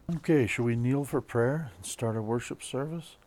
Okay, shall we kneel for prayer and start our worship service?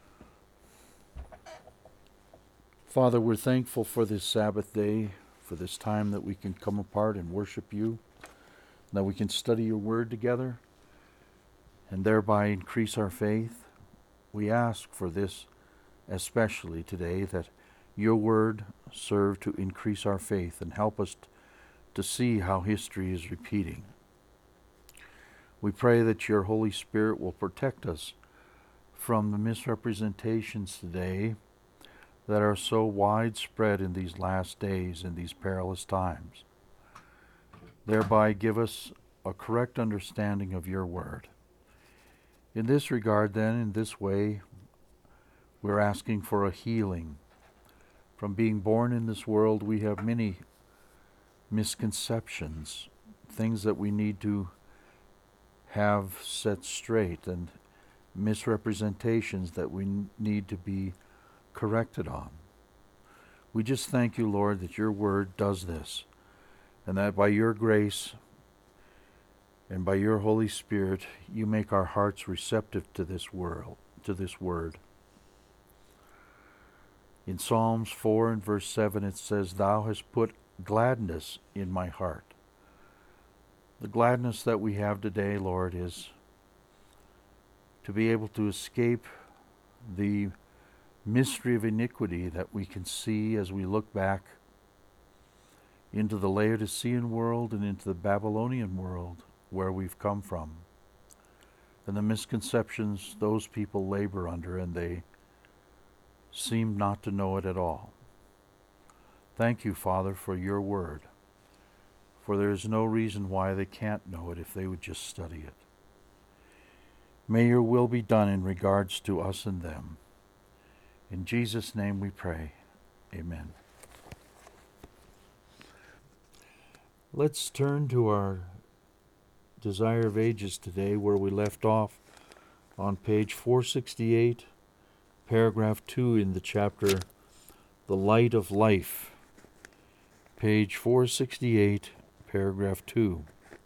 Father, we're thankful for this Sabbath day, for this time that we can come apart and worship you, that we can study your word together and thereby increase our faith. We ask for this especially today, that your word serve to increase our faith and help us to see how history is repeating. We pray that your Holy Spirit will protect us from the misrepresentations today that are so widespread in these last days, in these perilous times. Thereby give us a correct understanding of your word. In this regard, then, in this way, we're asking for a healing. From being born in this world, we have many misconceptions, things that we need to have set straight, and misrepresentations that we need to be corrected on. We just thank you, Lord, that your word does this, and that by your grace and by your Holy Spirit, you make our hearts receptive to this world, to this word. In Psalms 4 and verse 7 it says, "Thou hast put gladness in my heart." The gladness that we have today, Lord, is to be able to escape the mystery of iniquity that we can see as we look back into the Laodicean world and into the Babylonian world where we've come from, and the misconceptions those people labor under, and they seem not to know it at all. Thank you, Father, for your word, for there is no reason why they can't know it if they would just study it. May your will be done in regards to us and them. In Jesus' name we pray. Amen. Let's turn to our Desire of Ages today, where we left off on page 468, paragraph 2 in the chapter The Light of Life. Page 468, paragraph 2.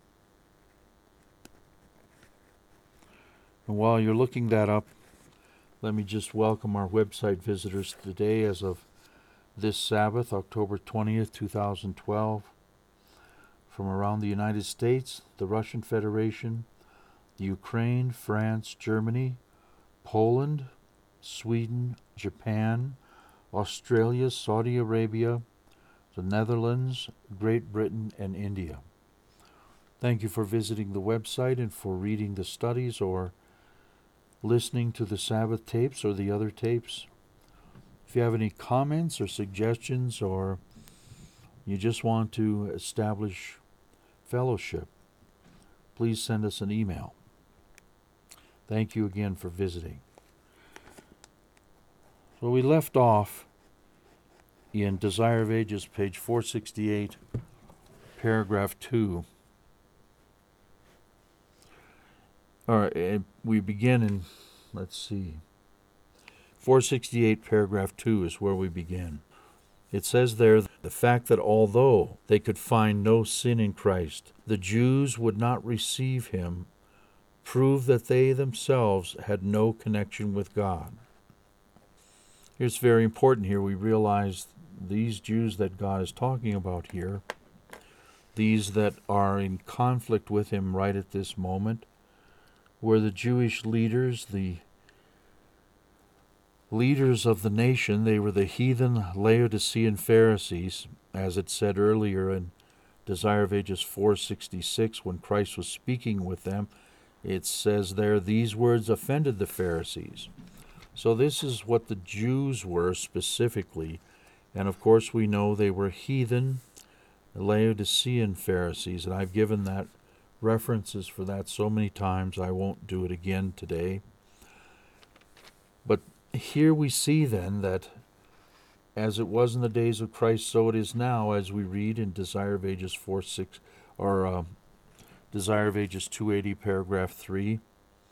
And while you're looking that up, let me just welcome our website visitors today as of this Sabbath, October 20th, 2012, from around the United States, the Russian Federation, Ukraine, France, Germany, Poland, Sweden, Japan, Australia, Saudi Arabia, the Netherlands, Great Britain, and India. Thank you for visiting the website and for reading the studies or listening to the Sabbath tapes or the other tapes. If you have any comments or suggestions, or you just want to establish fellowship, please send us an email. Thank you again for visiting. So we left off in Desire of Ages, page 468, paragraph 2. All right, we begin in, let's see, 468, paragraph 2 is where we begin. It says there, the fact that although they could find no sin in Christ, the Jews would not receive him, proved that they themselves had no connection with God. It's very important here. We realize these Jews that God is talking about here, these that are in conflict with him right at this moment, were the Jewish leaders, the leaders of the nation. They were the heathen Laodicean Pharisees, as it said earlier in Desire of Ages 466, when Christ was speaking with them. It says there, these words offended the Pharisees. So this is what the Jews were specifically, and of course we know they were heathen Laodicean Pharisees, and I've given that references for that so many times I won't do it again today. But here we see then that as it was in the days of Christ, so it is now, as we read in Desire of Ages 4:6 or Desire of Ages 280, paragraph 3.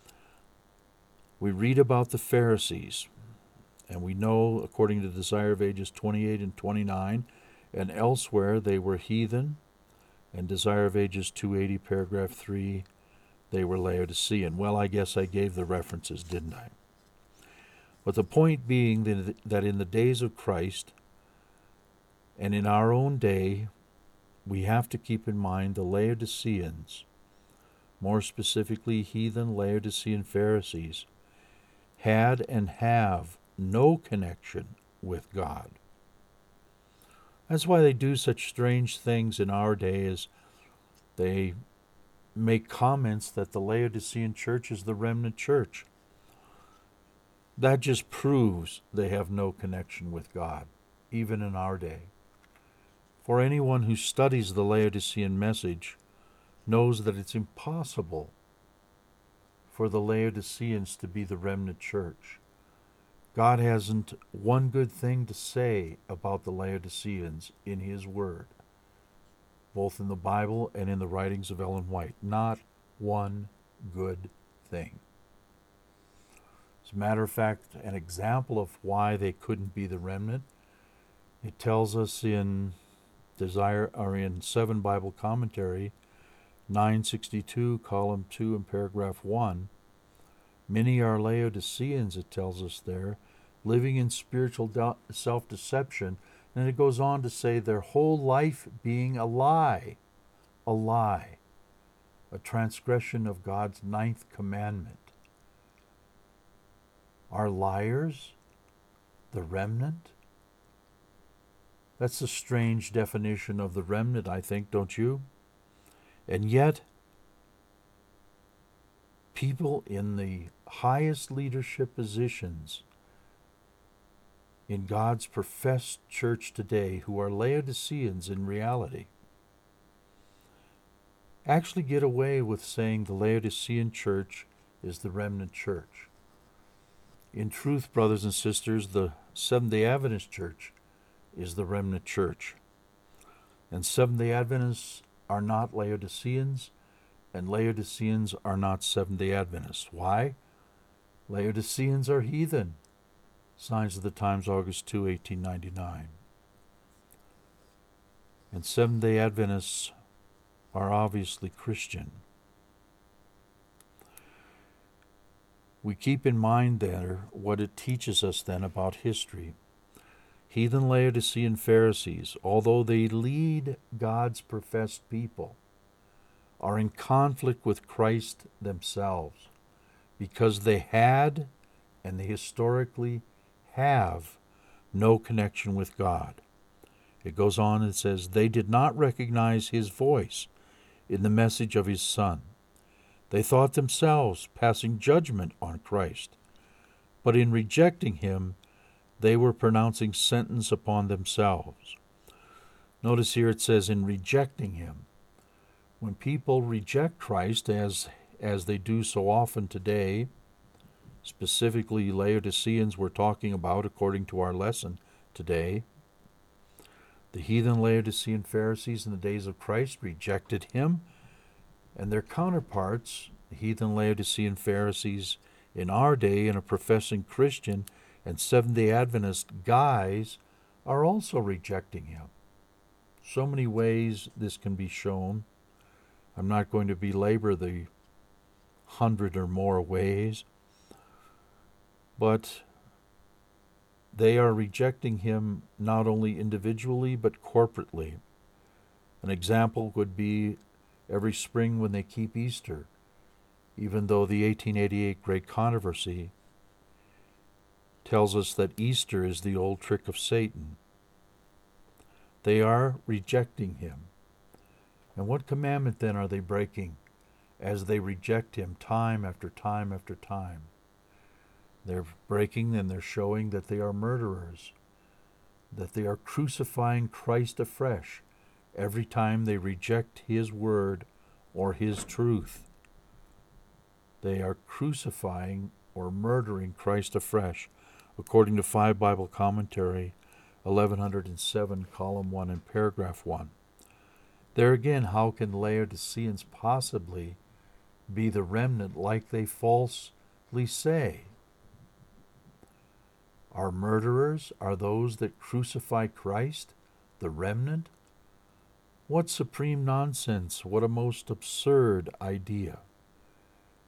We read about the Pharisees, and we know, according to Desire of Ages 28 and 29, and elsewhere, they were heathen, and Desire of Ages 280, paragraph 3, they were Laodicean. Well, I guess I gave the references, didn't I? But the point being that in the days of Christ and in our own day, we have to keep in mind the Laodiceans, more specifically heathen Laodicean Pharisees, had and have no connection with God. That's why they do such strange things in our day, as they make comments that the Laodicean church is the remnant church. That just proves they have no connection with God, even in our day. For anyone who studies the Laodicean message knows that it's impossible for the Laodiceans to be the remnant church. God hasn't one good thing to say about the Laodiceans in His Word, both in the Bible and in the writings of Ellen White. Not one good thing. As a matter of fact, an example of why they couldn't be the remnant, it tells us in in 7 Bible Commentary, 962, column 2 and paragraph 1, many are Laodiceans, it tells us there, living in spiritual self-deception. And it goes on to say their whole life being a lie, a transgression of God's 9th commandment. Are liars the remnant? That's a strange definition of the remnant, I think, don't you? And yet, people in the highest leadership positions in God's professed church today, who are Laodiceans in reality, actually get away with saying the Laodicean church is the remnant church. In truth, brothers and sisters, the Seventh-day Adventist church is the remnant church. And Seventh-day Adventists are not Laodiceans, and Laodiceans are not Seventh-day Adventists. Why? Laodiceans are heathen. Signs of the Times, August 2, 1899. And Seventh-day Adventists are obviously Christian. We keep in mind there what it teaches us then about history. Heathen Laodicean Pharisees, although they lead God's professed people, are in conflict with Christ themselves because they had, and they historically have, no connection with God. It goes on and says, they did not recognize His voice in the message of His Son. They thought themselves passing judgment on Christ, but in rejecting Him, they were pronouncing sentence upon themselves. Notice here it says, in rejecting Him. When people reject Christ, as they do so often today, specifically Laodiceans we're talking about according to our lesson today, the heathen Laodicean Pharisees in the days of Christ rejected Him, and their counterparts, the heathen Laodicean Pharisees in our day, and a professing Christian and Seventh-day Adventist guys, are also rejecting Him. So many ways this can be shown. I'm not going to belabor the 100 or more ways, but they are rejecting Him not only individually but corporately. An example would be every spring when they keep Easter, even though the 1888 Great Controversy tells us that Easter is the old trick of Satan. They are rejecting Him. And what commandment then are they breaking as they reject Him time after time after time? They're breaking and they're showing that they are murderers, that they are crucifying Christ afresh every time they reject His word or His truth. They are crucifying or murdering Christ afresh, according to 5 Bible Commentary, 1107, column 1 and paragraph 1. There again, how can Laodiceans possibly be the remnant like they falsely say? Our murderers are those that crucify Christ, the remnant? What supreme nonsense, what a most absurd idea.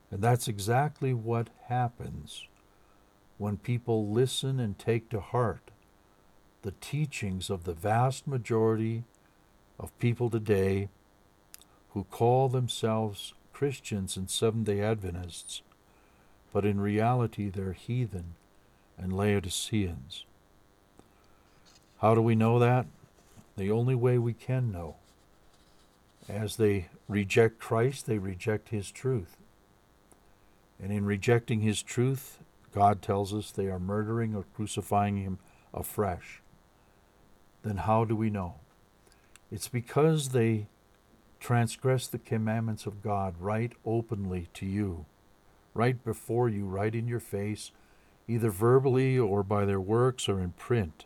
And that's exactly what happens when people listen and take to heart the teachings of the vast majority of people today who call themselves Christians and Seventh-day Adventists, but in reality they're heathen and Laodiceans. How do we know that? The only way we can know. As they reject Christ, they reject His truth. And in rejecting His truth, God tells us they are murdering or crucifying Him afresh. Then how do we know? It's because they transgress the commandments of God right openly to you, right before you, right in your face, either verbally or by their works or in print.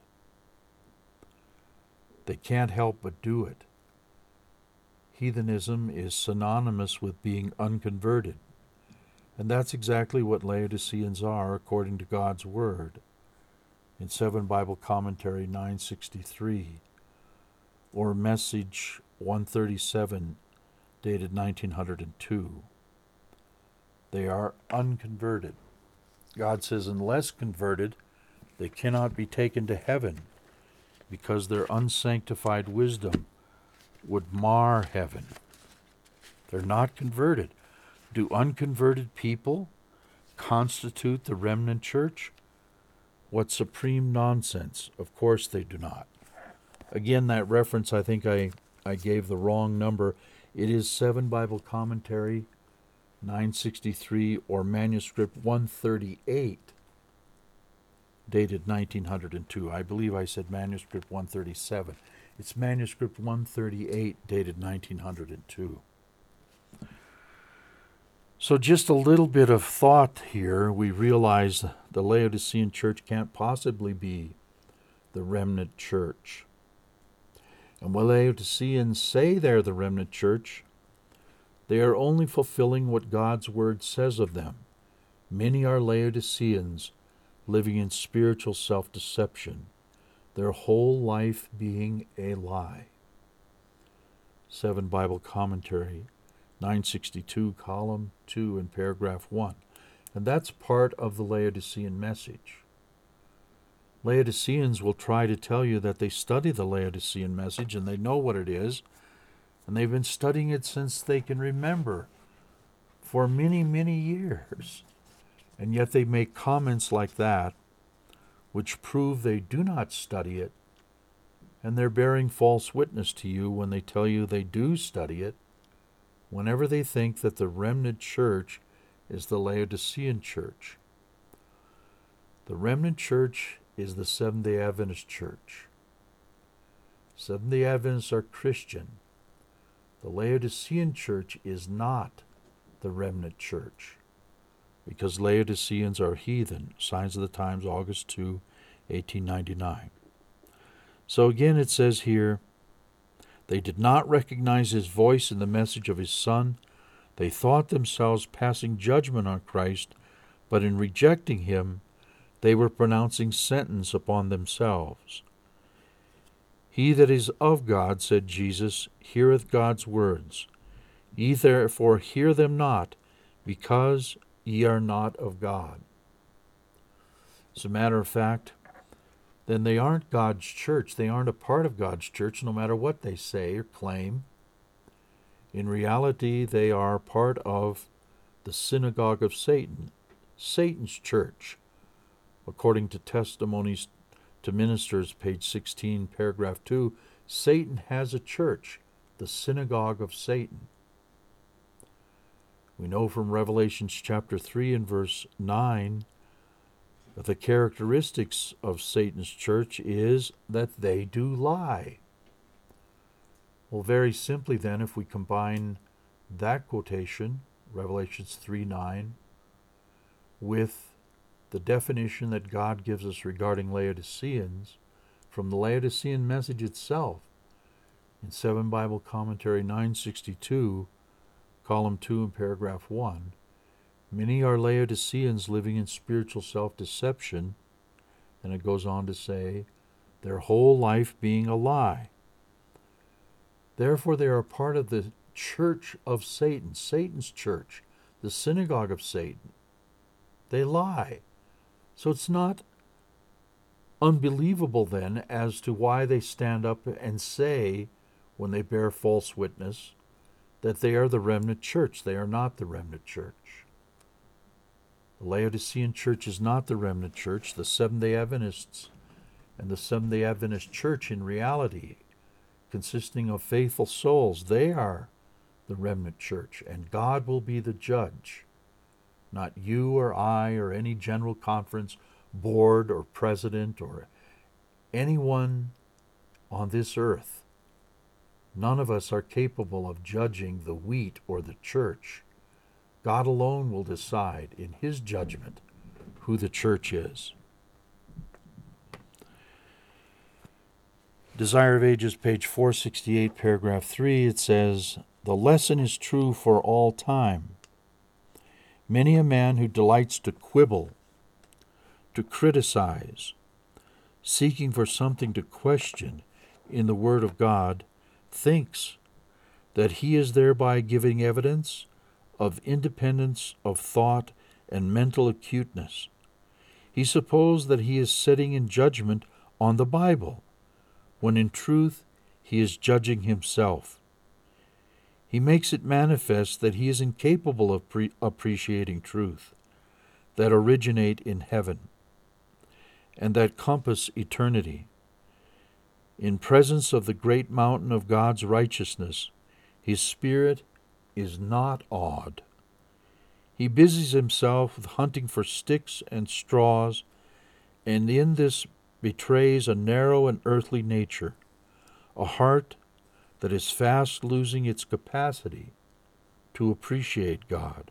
They can't help but do it. Heathenism is synonymous with being unconverted. And that's exactly what Laodiceans are according to God's Word in 7 Bible Commentary 963 or Message 137 dated 1902. They are unconverted. God says unless converted, they cannot be taken to heaven because their unsanctified wisdom would mar heaven. They're not converted. Do unconverted people constitute the remnant church? What supreme nonsense. Of course they do not. Again, that reference, I think I gave the wrong number. It is 7 Bible Commentary 963 or Manuscript 138 dated 1902. I believe I said Manuscript 137. It's Manuscript 138 dated 1902. So just a little bit of thought here. We realize the Laodicean church can't possibly be the remnant church. And when Laodiceans say they're the remnant church, they are only fulfilling what God's Word says of them. Many are Laodiceans living in spiritual self-deception, their whole life being a lie. 7 Bible Commentary 962, column 2 and paragraph 1. And that's part of the Laodicean message. Laodiceans will try to tell you that they study the Laodicean message and they know what it is, and they've been studying it since they can remember for many, many years. And yet they make comments like that which prove they do not study it, and they're bearing false witness to you when they tell you they do study it, whenever they think that the remnant church is the Laodicean church. The remnant church is the Seventh-day Adventist church. Seventh-day Adventists are Christian. The Laodicean church is not the remnant church, because Laodiceans are heathen. Signs of the Times, August 2, 1899. So again it says here, they did not recognize His voice in the message of His Son. They thought themselves passing judgment on Christ, but in rejecting Him, they were pronouncing sentence upon themselves. He that is of God, said Jesus, heareth God's words. Ye therefore hear them not, because ye are not of God. As a matter of fact, then they aren't God's church. They aren't a part of God's church, no matter what they say or claim. In reality, they are part of the synagogue of Satan, Satan's church, according to Testimonies to Ministers, page 16, paragraph 2. Satan has a church, the synagogue of Satan. We know from Revelation chapter 3 and verse 9 that the characteristics of Satan's church is that they do lie. Well, very simply then, if we combine that quotation, Revelations 3:9, with the definition that God gives us regarding Laodiceans from the Laodicean message itself in 7 Bible Commentary 962, column 2 and paragraph 1, many are Laodiceans living in spiritual self-deception, and it goes on to say, their whole life being a lie. Therefore they are part of the church of Satan, Satan's church, the synagogue of Satan. They lie. So it's not unbelievable then as to why they stand up and say, when they bear false witness, that they are the remnant church. They are not the remnant church. The Laodicean church is not the remnant church. The Seventh-day Adventists and the Seventh-day Adventist church in reality, consisting of faithful souls, they are the remnant church, and God will be the judge, not you or I or any general conference, board or president or anyone on this earth. None of us are capable of judging the wheat or the church. God alone will decide in his judgment who the church is. Desire of Ages, page 468, paragraph 3, it says, "The lesson is true for all time. Many a man who delights to quibble, to criticize, seeking for something to question in the Word of God, thinks that he is thereby giving evidence of independence of thought and mental acuteness. He supposes that he is sitting in judgment on the Bible, when in truth he is judging himself. He makes it manifest that he is incapable of appreciating truth, that originate in heaven, and that compass eternity. In presence of the great mountain of God's righteousness, his spirit is not awed. He busies himself with hunting for sticks and straws, and in this betrays a narrow and earthly nature, a heart that is fast losing its capacity to appreciate God.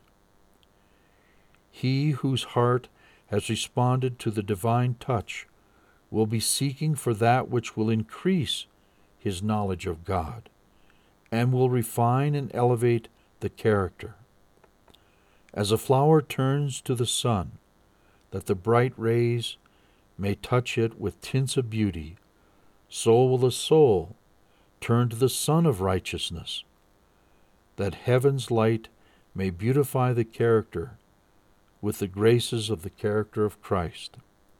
He whose heart has responded to the divine touch will be seeking for that which will increase his knowledge of God and will refine and elevate the character. As a flower turns to the sun, that the bright rays may touch it with tints of beauty, so will the soul turn to the Sun of righteousness, that heaven's light may beautify the character with the graces of the character of Christ."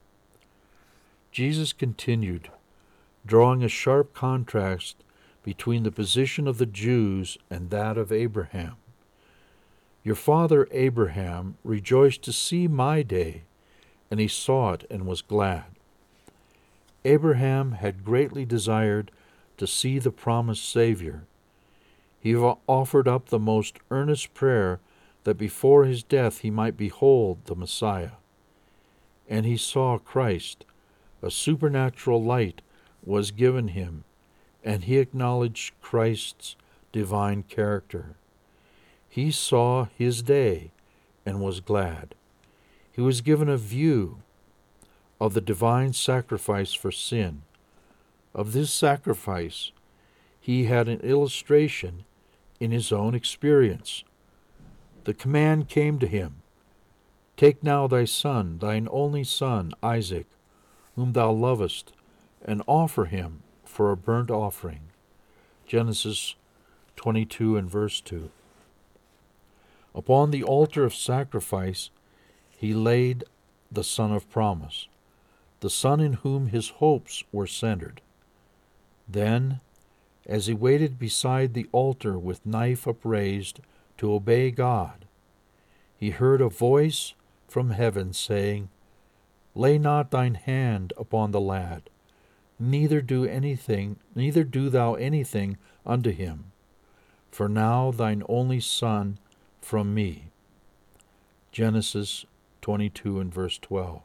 Jesus continued, drawing a sharp contrast between the position of the Jews and that of Abraham. "Your father Abraham rejoiced to see my day, and he saw it and was glad." Abraham had greatly desired to see the promised Savior. He offered up the most earnest prayer that before his death he might behold the Messiah. And he saw Christ. A supernatural light was given him, and he acknowledged Christ's divine character. He saw his day and was glad. He was given a view of the divine sacrifice for sin. Of this sacrifice, he had an illustration in his own experience. The command came to him, "Take now thy son, thine only son, Isaac, whom thou lovest, and offer him for a burnt offering." Genesis 22 and verse 2. Upon the altar of sacrifice he laid the son of promise, the son in whom his hopes were centered. Then, as he waited beside the altar with knife upraised to obey God, he heard a voice from heaven saying, "Lay not thine hand upon the lad, neither do thou anything unto him, for now thine only son from me." Genesis 22 and verse 12.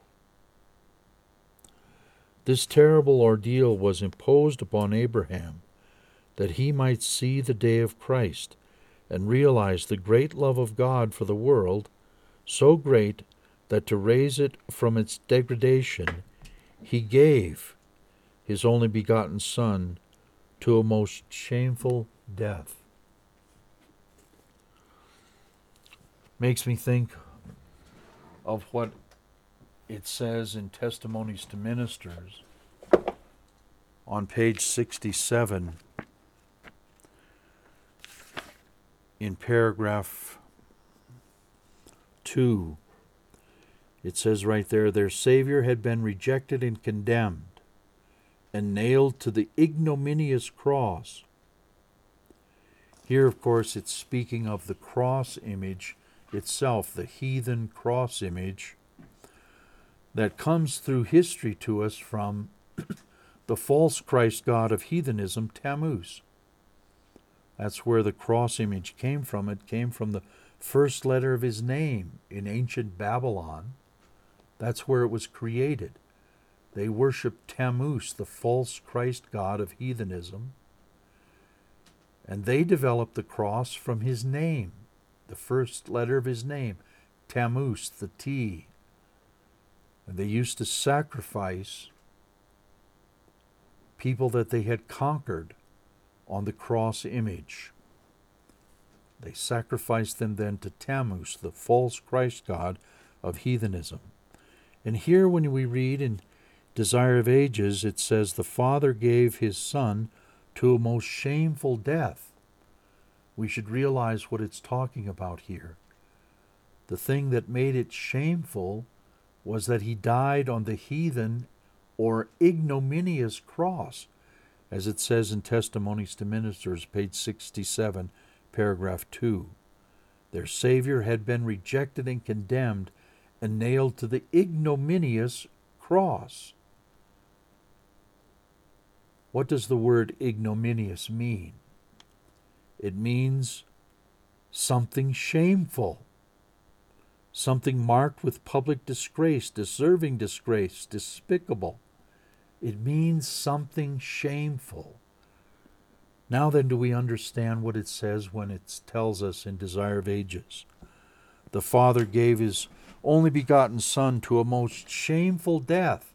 This terrible ordeal was imposed upon Abraham that he might see the day of Christ and realize the great love of God for the world, so great that to raise it from its degradation, he gave his only begotten Son to a most shameful death. Makes me think of what it says in Testimonies to Ministers on page 67 in paragraph 2. It says right there, their Savior had been rejected and condemned and nailed to the ignominious cross. Here, of course, it's speaking of the cross image itself, the heathen cross image that comes through history to us from the false Christ god of heathenism, Tammuz. That's where the cross image came from. It came from the first letter of his name in ancient Babylon. That's where it was created. They worshiped Tammuz, the false Christ god of heathenism. And they developed the cross from his name, the first letter of his name, Tammuz, the T. And they used to sacrifice people that they had conquered on the cross image. They sacrificed them then to Tammuz, the false Christ god of heathenism. And here when we read in Desire of Ages, it says, the Father gave his Son to a most shameful death. We should realize what it's talking about here. The thing that made it shameful was that he died on the heathen or ignominious cross, as it says in Testimonies to Ministers, page 67, paragraph 2. Their Savior had been rejected and condemned and nailed to the ignominious cross. What does the word ignominious mean? It means something shameful, something marked with public disgrace, deserving disgrace, despicable. It means something shameful. Now then, do we understand what it says when it tells us in Desire of Ages? The Father gave his only begotten Son to a most shameful death.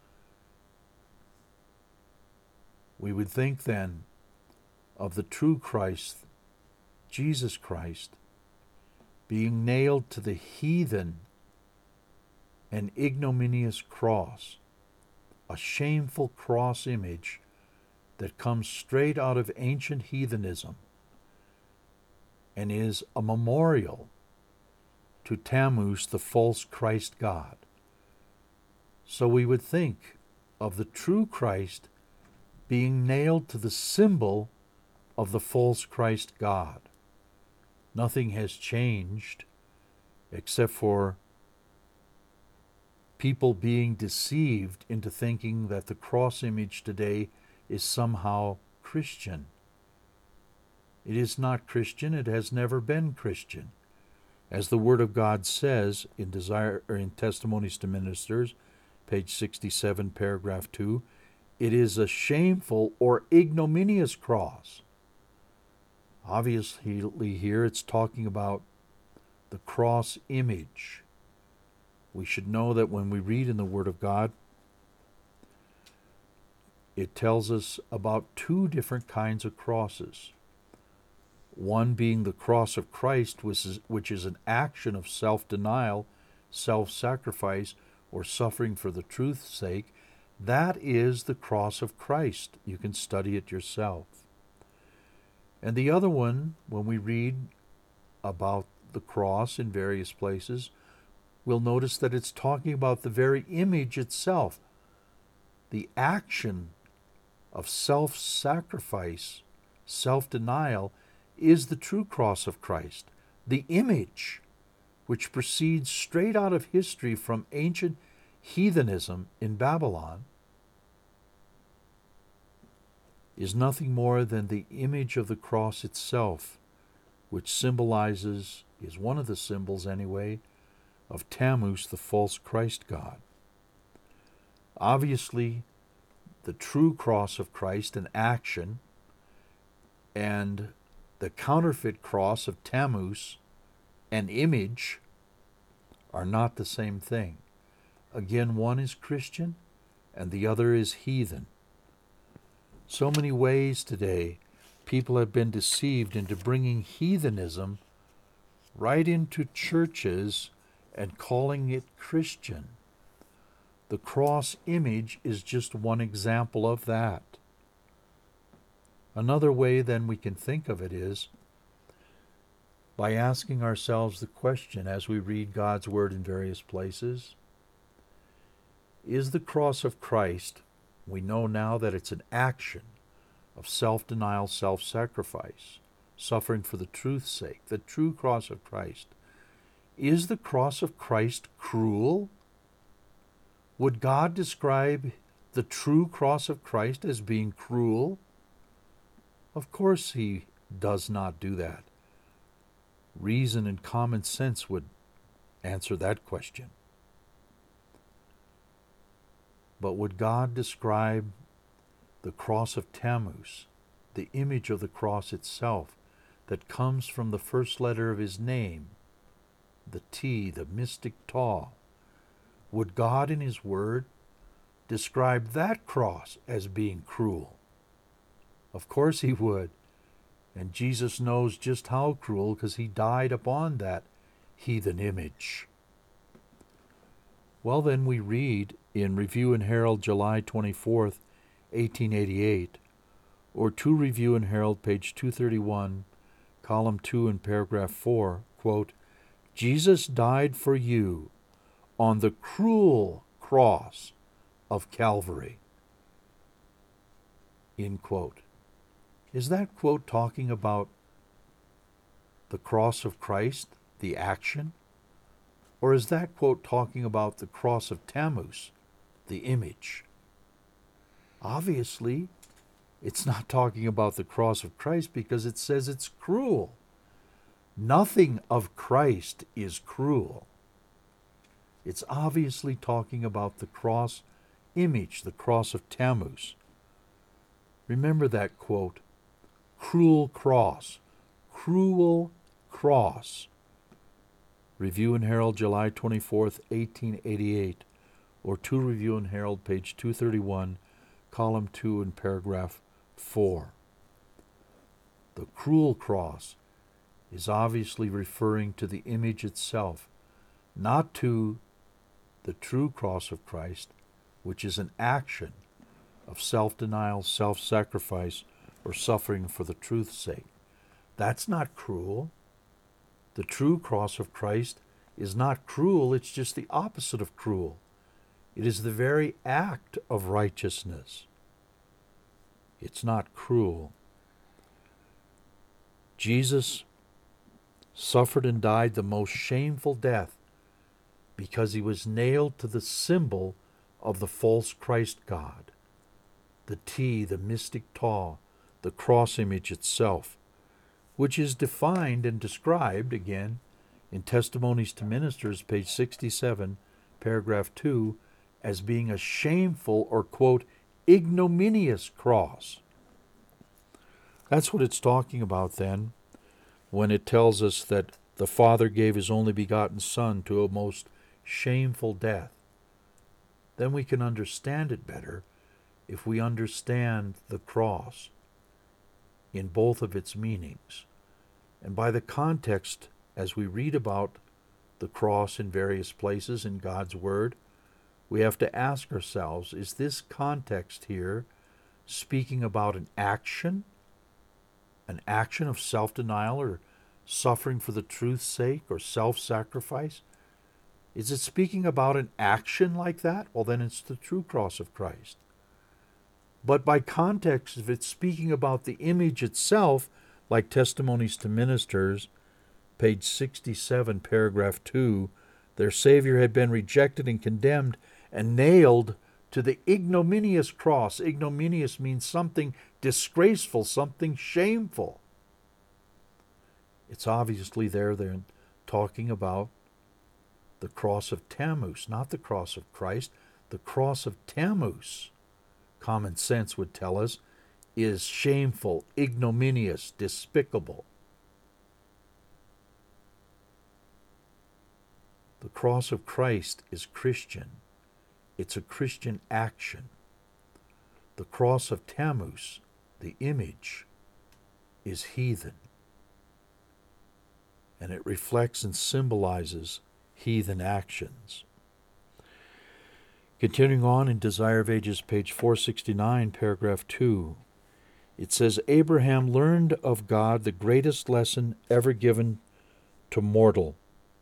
We would think then of the true Christ, Jesus Christ, being nailed to the heathen and ignominious cross, a shameful cross image that comes straight out of ancient heathenism and is a memorial to Tammuz, the false Christ god. So we would think of the true Christ being nailed to the symbol of the false Christ god. Nothing has changed except for people being deceived into thinking that the cross image today is somehow Christian. It is not Christian. It has never been Christian. As the Word of God says in Testimonies to Ministers, page 67, paragraph 2, it is a shameful or ignominious cross. Obviously here it's talking about the cross image. We should know that when we read in the Word of God, it tells us about two different kinds of crosses. One being the cross of Christ, which is an action of self-denial, self-sacrifice, or suffering for the truth's sake. That is the cross of Christ. You can study it yourself. And the other one, when we read about the cross in various places, we'll notice that it's talking about the very image itself. The action of self-sacrifice, self-denial, is the true cross of Christ. The image, which proceeds straight out of history from ancient heathenism in Babylon, is nothing more than the image of the cross itself, which symbolizes, is one of the symbols anyway, of Tammuz, the false Christ god. Obviously, the true cross of Christ in action and the counterfeit cross of Tammuz, an image, are not the same thing. Again, one is Christian and the other is heathen. So many ways today people have been deceived into bringing heathenism right into churches and calling it Christian. The cross image is just one example of that. Another way then we can think of it is by asking ourselves the question as we read God's Word in various places, is the cross of Christ, we know now that it's an action of self-denial, self-sacrifice, suffering for the truth's sake, the true cross of Christ. Is the cross of Christ cruel? Would God describe the true cross of Christ as being cruel? Of course he does not do that. Reason and common sense would answer that question. But would God describe the cross of Tammuz, the image of the cross itself that comes from the first letter of his name, the T, the mystic Taw? Would God in his word describe that cross as being cruel? Of course he would. And Jesus knows just how cruel, because he died upon that heathen image. Well, then we read in Review and Herald, July 24th, 1888, or 2 Review and Herald, page 231, column 2 and paragraph 4, quote, Jesus died for you on the cruel cross of Calvary. End quote. Is that quote talking about the cross of Christ, the action? Or is that quote talking about the cross of Tammuz, the image? Obviously, it's not talking about the cross of Christ because it says it's cruel. Nothing of Christ is cruel. It's obviously talking about the cross image, the cross of Tammuz. Remember that quote, cruel cross, cruel cross. Review and Herald, July 24th, 1888, or 2 Review and Herald, page 231, column 2 and paragraph 4. The cruel cross is obviously referring to the image itself, not to the true cross of Christ, which is an action of self-denial, self-sacrifice, or suffering for the truth's sake. That's not cruel. The true cross of Christ is not cruel, it's just the opposite of cruel. It is the very act of righteousness. It's not cruel. Jesus suffered and died the most shameful death because he was nailed to the symbol of the false Christ God, the T, the mystic Taw, the cross image itself, which is defined and described, again, in Testimonies to Ministers, page 67, paragraph 2, as being a shameful or, quote, ignominious cross. That's what it's talking about then, when it tells us that the Father gave his only begotten Son to a most shameful death. Then we can understand it better if we understand the cross in both of its meanings. And by the context, as we read about the cross in various places in God's Word, we have to ask ourselves, is this context here speaking about an action of self-denial or suffering for the truth's sake or self-sacrifice? Is it speaking about an action like that? Well, then it's the true cross of Christ. But by context, if it's speaking about the image itself, like Testimonies to Ministers, page 67, paragraph 2, their Savior had been rejected and condemned and nailed to the ignominious cross. Ignominious means something disgraceful, something shameful. It's obviously they're talking about the cross of Tammuz, not the cross of Christ. The cross of Tammuz, common sense would tell us, is shameful, ignominious, despicable. The cross of Christ is Christian. It's a Christian action. The cross of Tammuz, the image, is heathen. And it reflects and symbolizes heathen actions. Continuing on in Desire of Ages, page 469, paragraph 2, it says, Abraham learned of God the greatest lesson ever given to mortal.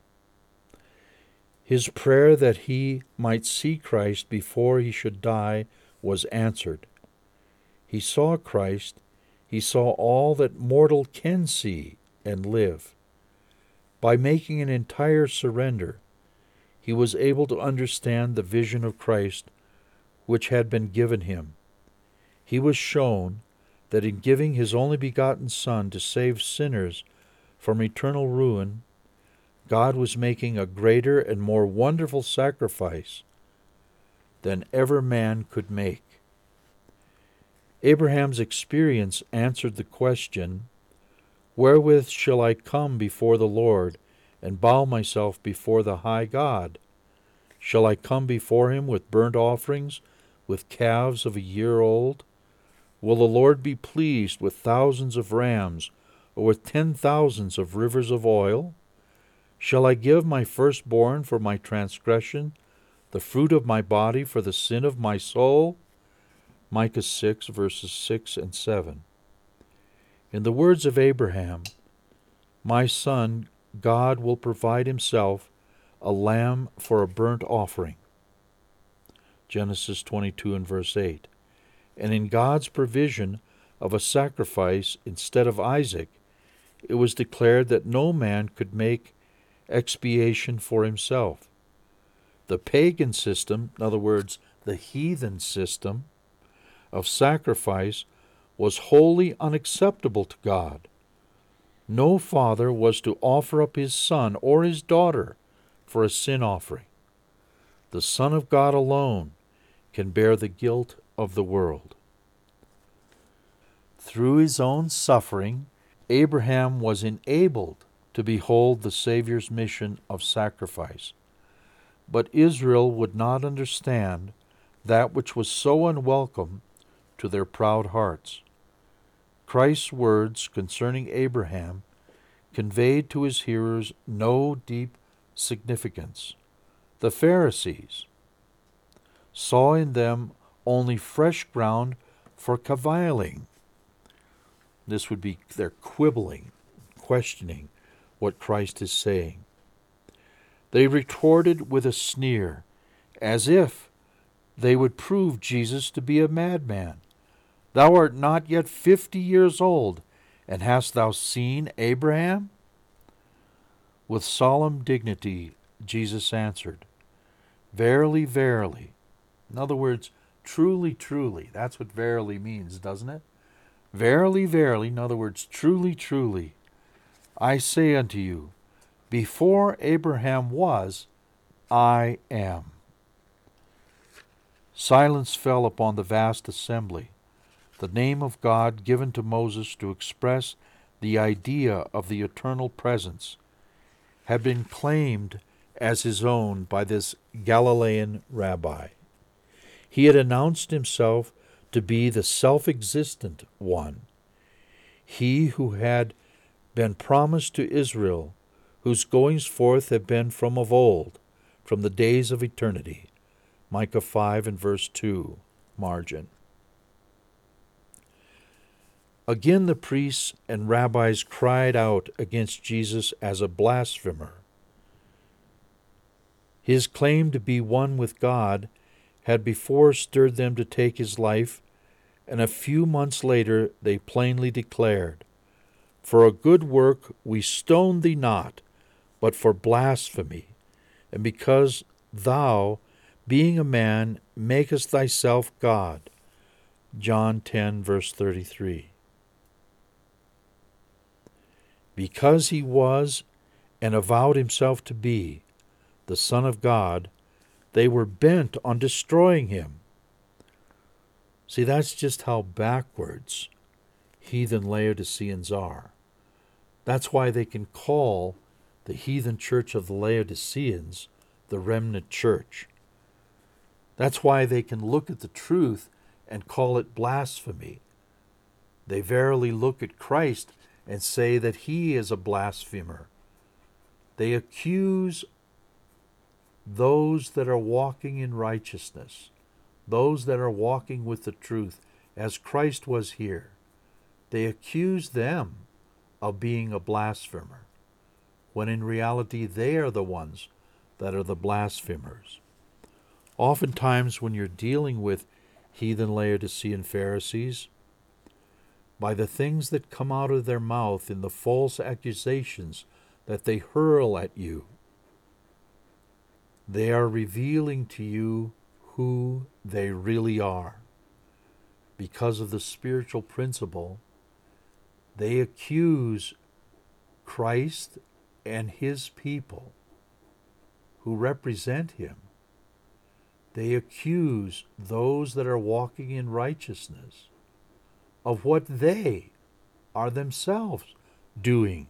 His prayer that he might see Christ before he should die was answered. He saw Christ. He saw all that mortal can see and live. By making an entire surrender, he was able to understand the vision of Christ which had been given him. He was shown that in giving his only begotten Son to save sinners from eternal ruin, God was making a greater and more wonderful sacrifice than ever man could make. Abraham's experience answered the question, "Wherewith shall I come before the Lord and bow myself before the high God? Shall I come before him with burnt offerings, with calves of a year old? Will the Lord be pleased with thousands of rams, or with 10,000s of rivers of oil? Shall I give my firstborn for my transgression, the fruit of my body for the sin of my soul?" Micah 6, verses 6 and 7. In the words of Abraham, "My son, God will provide himself a lamb for a burnt offering." Genesis 22 and verse 8. And in God's provision of a sacrifice instead of Isaac, it was declared that no man could make expiation for himself. The pagan system, in other words, the heathen system of sacrifice, was wholly unacceptable to God. No father was to offer up his son or his daughter for a sin offering. The Son of God alone can bear the guilt of the world. Through his own suffering, Abraham was enabled to behold the Savior's mission of sacrifice. But Israel would not understand that which was so unwelcome to their proud hearts. Christ's words concerning Abraham conveyed to his hearers no deep significance. The Pharisees saw in them only fresh ground for caviling. This would be their quibbling, questioning what Christ is saying. They retorted with a sneer, as if they would prove Jesus to be a madman. "Thou art not yet 50 years old, and hast thou seen Abraham?" With solemn dignity, Jesus answered, "Verily, verily." In other words, truly, truly. That's what verily means, doesn't it? Verily, verily, in other words, truly, truly, I say unto you, before Abraham was, I am. Silence fell upon the vast assembly. The name of God given to Moses to express the idea of the eternal presence had been claimed as his own by this Galilean rabbi. He had announced himself to be the self-existent one, he who had been promised to Israel, whose goings forth have been from of old, from the days of eternity. Micah 5 and verse 2, margin. Again the priests and rabbis cried out against Jesus as a blasphemer. His claim to be one with God had before stirred them to take his life, and a few months later they plainly declared, "For a good work we stone thee not, but for blasphemy, and because thou, being a man, makest thyself God." John 10, verse 33. Because he was, and avowed himself to be, the Son of God, they were bent on destroying him. See, that's just how backwards heathen Laodiceans are. That's why they can call the heathen church of the Laodiceans the remnant church. That's why they can look at the truth and call it blasphemy. They verily look at Christ and say that he is a blasphemer. They accuse those that are walking in righteousness, those that are walking with the truth, as Christ was here. They accuse them of being a blasphemer, when in reality they are the ones that are the blasphemers. Oftentimes when you're dealing with heathen Laodicean Pharisees, by the things that come out of their mouth in the false accusations that they hurl at you, they are revealing to you who they really are. Because of the spiritual principle, they accuse Christ and his people who represent him. They accuse those that are walking in righteousness of what they are themselves doing.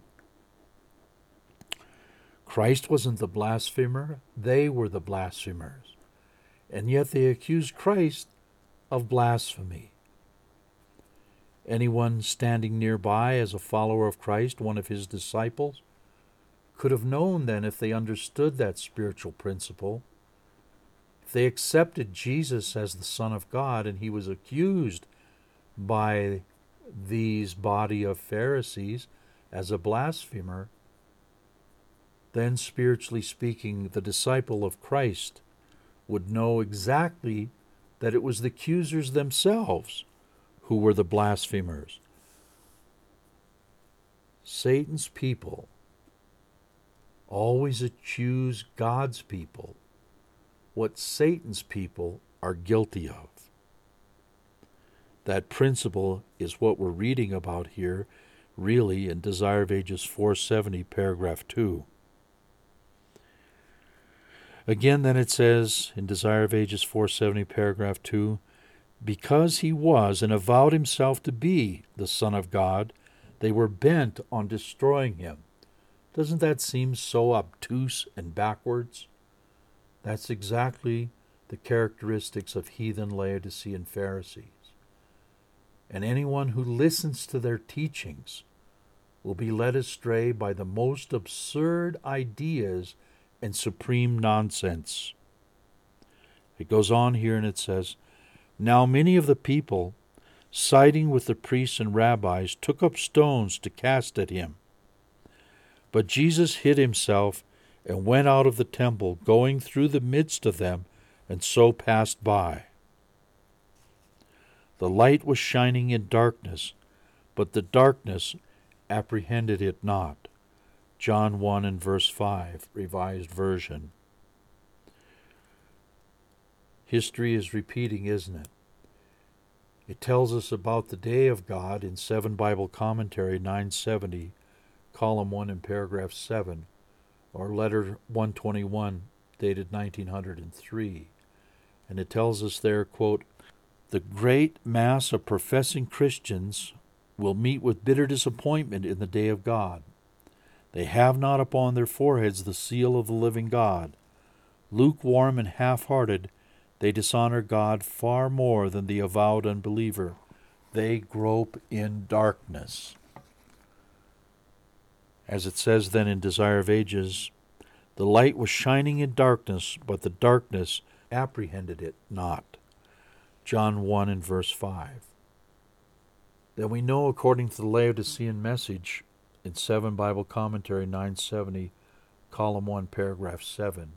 Christ wasn't the blasphemer, they were the blasphemers. And yet they accused Christ of blasphemy. Anyone standing nearby as a follower of Christ, one of his disciples, could have known then, if they understood that spiritual principle, if they accepted Jesus as the Son of God and he was accused by these body of Pharisees as a blasphemer, then spiritually speaking, the disciple of Christ would know exactly that it was the accusers themselves who were the blasphemers. Satan's people always accuse God's people what Satan's people are guilty of. That principle is what we're reading about here, really, in Desire of Ages 470, paragraph 2. Again, then it says in Desire of Ages 470, paragraph 2, because he was and avowed himself to be the Son of God, they were bent on destroying him. Doesn't that seem so obtuse and backwards? That's exactly the characteristics of heathen Laodicean Pharisees. And anyone who listens to their teachings will be led astray by the most absurd ideas and supreme nonsense. It goes on here and it says, now many of the people, siding with the priests and rabbis, took up stones to cast at him. But Jesus hid himself and went out of the temple, going through the midst of them, and so passed by. The light was shining in darkness, but the darkness apprehended it not. John 1 and verse 5, Revised Version. History is repeating, isn't it? It tells us about the day of God in 7 Bible Commentary 970, column 1 and paragraph 7, or letter 121, dated 1903. And it tells us there, quote, the great mass of professing Christians will meet with bitter disappointment in the day of God. They have not upon their foreheads the seal of the living God. Lukewarm and half-hearted, they dishonor God far more than the avowed unbeliever. They grope in darkness. As it says then in Desire of Ages, the light was shining in darkness, but the darkness apprehended it not. John 1 and verse 5. Then we know, according to the Laodicean message in 7 Bible Commentary 970, column 1, paragraph 7,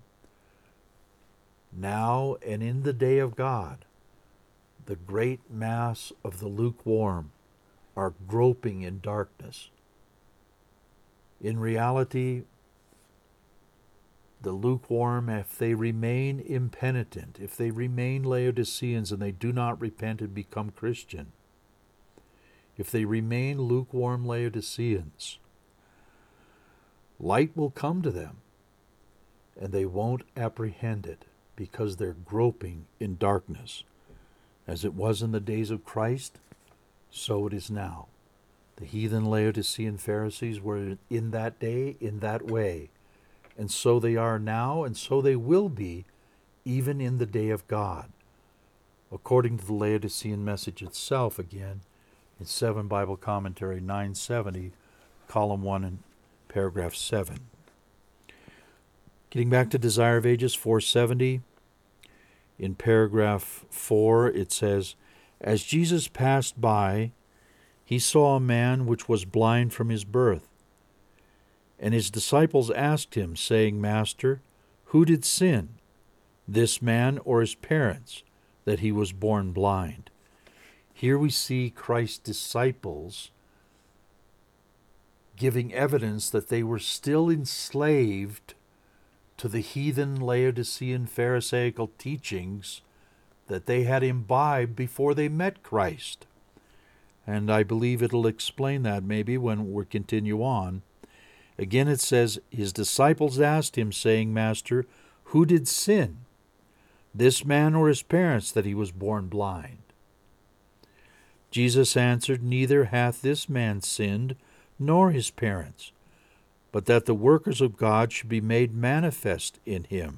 now and in the day of God, the great mass of the lukewarm are groping in darkness. In reality, the lukewarm, if they remain impenitent, if they remain Laodiceans and they do not repent and become Christian, if they remain lukewarm Laodiceans, light will come to them, and they won't apprehend it, because they're groping in darkness. As it was in the days of Christ, so it is now. The heathen Laodicean Pharisees were in that day, in that way. And so they are now, and so they will be, even in the day of God. According to the Laodicean message itself, again, in 7 Bible Commentary 970, column 1 and paragraph 7. Getting back to Desire of Ages 470, in paragraph 4 it says, as Jesus passed by, he saw a man which was blind from his birth. And his disciples asked him, saying, Master, who did sin, this man or his parents, that he was born blind? Here we see Christ's disciples giving evidence that they were still enslaved to the heathen Laodicean Pharisaical teachings that they had imbibed before they met Christ. And I believe it'll explain that maybe when we continue on. Again it says, his disciples asked him, saying, Master, who did sin, this man or his parents, that he was born blind? Jesus answered, Neither hath this man sinned, nor his parents, but that the workers of God should be made manifest in him.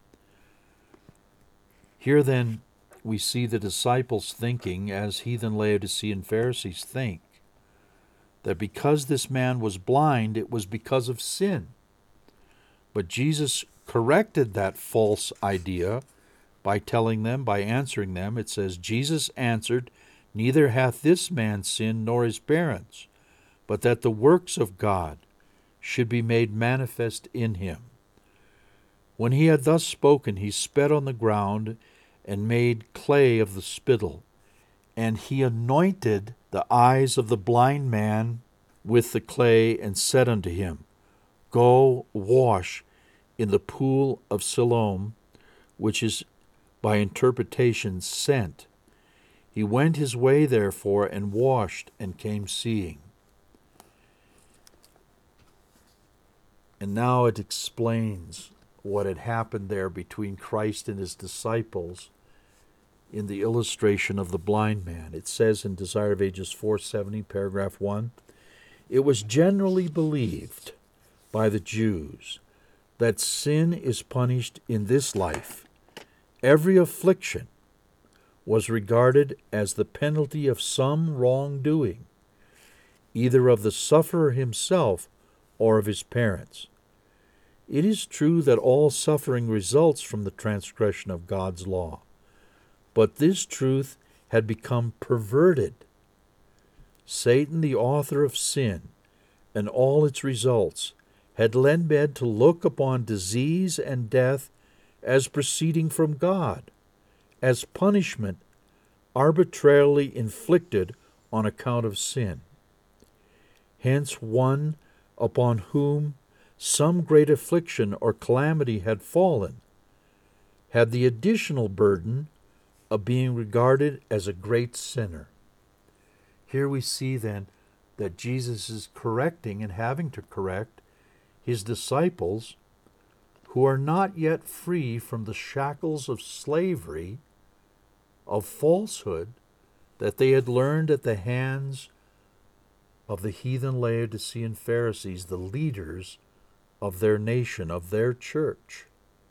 Here then we see the disciples thinking, as heathen Laodicean Pharisees think, that because this man was blind, it was because of sin. But Jesus corrected that false idea by telling them, by answering them. It says, Jesus answered, Neither hath this man sinned, nor his parents, but that the works of God should be made manifest in him. When he had thus spoken, he spat on the ground and made clay of the spittle, and he anointed the eyes of the blind man with the clay, and said unto him, Go wash in the pool of Siloam, which is by interpretation sent. He went his way therefore, and washed, and came seeing. And now it explains what had happened there between Christ and his disciples in the illustration of the blind man. It says in Desire of Ages 470, paragraph 1, It was generally believed by the Jews that sin is punished in this life. Every affliction was regarded as the penalty of some wrongdoing, either of the sufferer himself or of his parents. It is true that all suffering results from the transgression of God's law, but this truth had become perverted. Satan, the author of sin, and all its results, had led men to look upon disease and death as proceeding from God, as punishment arbitrarily inflicted on account of sin. Hence one upon whom some great affliction or calamity had fallen had the additional burden of being regarded as a great sinner. Here we see then that Jesus is correcting and having to correct his disciples who are not yet free from the shackles of slavery, of falsehood, that they had learned at the hands of the heathen Laodicean Pharisees, the leaders of their nation, of their church.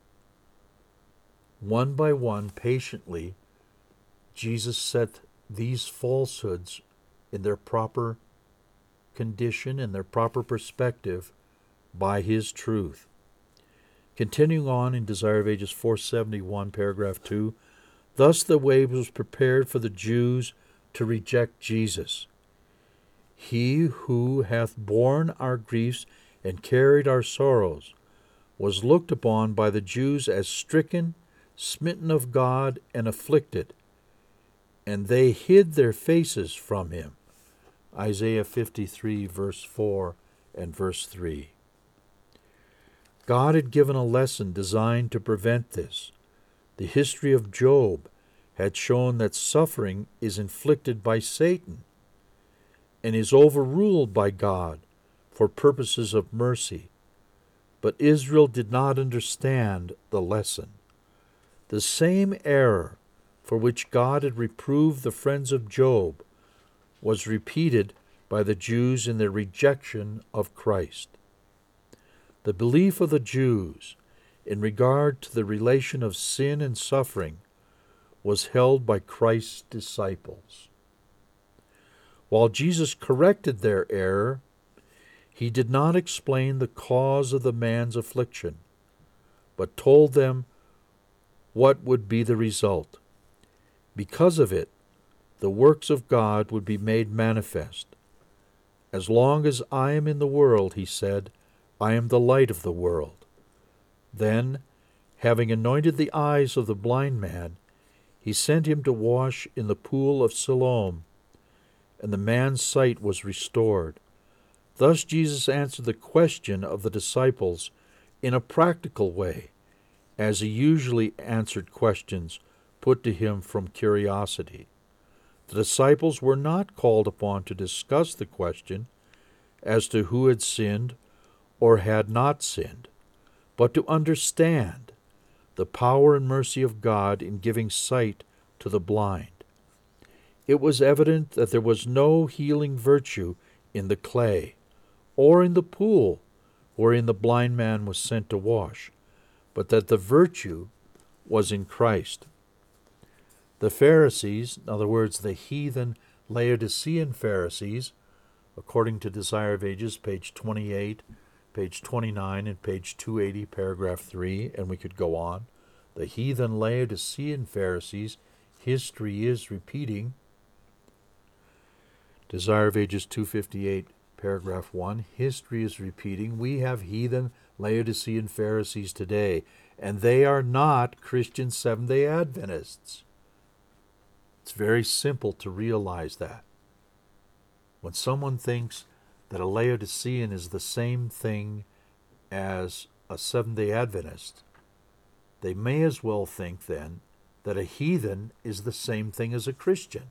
One by one, patiently, Jesus set these falsehoods in their proper condition, in their proper perspective, by his truth. Continuing on in Desire of Ages 471, paragraph 2, Thus the way was prepared for the Jews to reject Jesus. He who hath borne our griefs and carried our sorrows was looked upon by the Jews as stricken, smitten of God, and afflicted, and they hid their faces from him. Isaiah 53, verse 4 and verse 3. God had given a lesson designed to prevent this. The history of Job had shown that suffering is inflicted by Satan and is overruled by God for purposes of mercy. But Israel did not understand the lesson. The same error for which God had reproved the friends of Job was repeated by the Jews in their rejection of Christ. The belief of the Jews in regard to the relation of sin and suffering was held by Christ's disciples. While Jesus corrected their error, he did not explain the cause of the man's affliction, but told them what would be the result. Because of it, the works of God would be made manifest. As long as I am in the world, he said, I am the light of the world. Then, having anointed the eyes of the blind man, he sent him to wash in the pool of Siloam, and the man's sight was restored. Thus Jesus answered the question of the disciples in a practical way, as he usually answered questions put to him from curiosity. The disciples were not called upon to discuss the question as to who had sinned or had not sinned, but to understand the power and mercy of God in giving sight to the blind. It was evident that there was no healing virtue in the clay or in the pool wherein the blind man was sent to wash, but that the virtue was in Christ. The Pharisees, in other words, the heathen Laodicean Pharisees, according to Desire of Ages, page 28, page 29, and page 280, paragraph 3, and we could go on. The heathen Laodicean Pharisees, history is repeating. Desire of Ages 258, paragraph 1, history is repeating. We have heathen Laodicean Pharisees today, and they are not Christian Seventh-day Adventists. It's very simple to realize that. When someone thinks that a Laodicean is the same thing as a Seventh-day Adventist, they may as well think then that a heathen is the same thing as a Christian,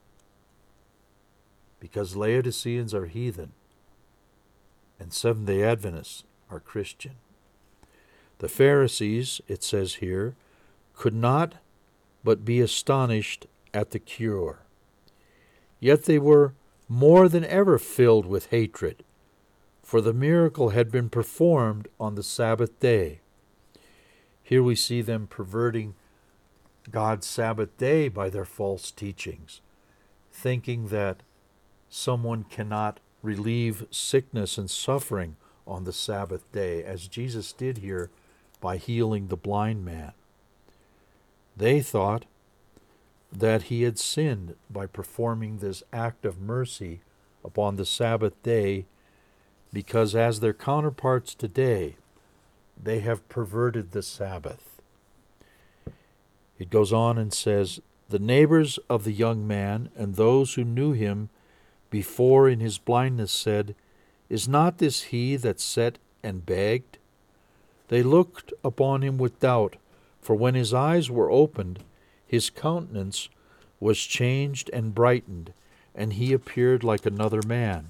because Laodiceans are heathen and Seventh-day Adventists are Christian. The Pharisees, it says here, could not but be astonished at the cure. Yet they were more than ever filled with hatred, for the miracle had been performed on the Sabbath day. Here we see them perverting God's Sabbath day by their false teachings, thinking that someone cannot relieve sickness and suffering on the Sabbath day, as Jesus did here by healing the blind man. They thought that he had sinned by performing this act of mercy upon the Sabbath day, because as their counterparts today, they have perverted the Sabbath. It goes on and says, the neighbors of the young man and those who knew him before in his blindness said, is not this he that sat and begged? They looked upon him with doubt, for when his eyes were opened, his countenance was changed and brightened, and he appeared like another man.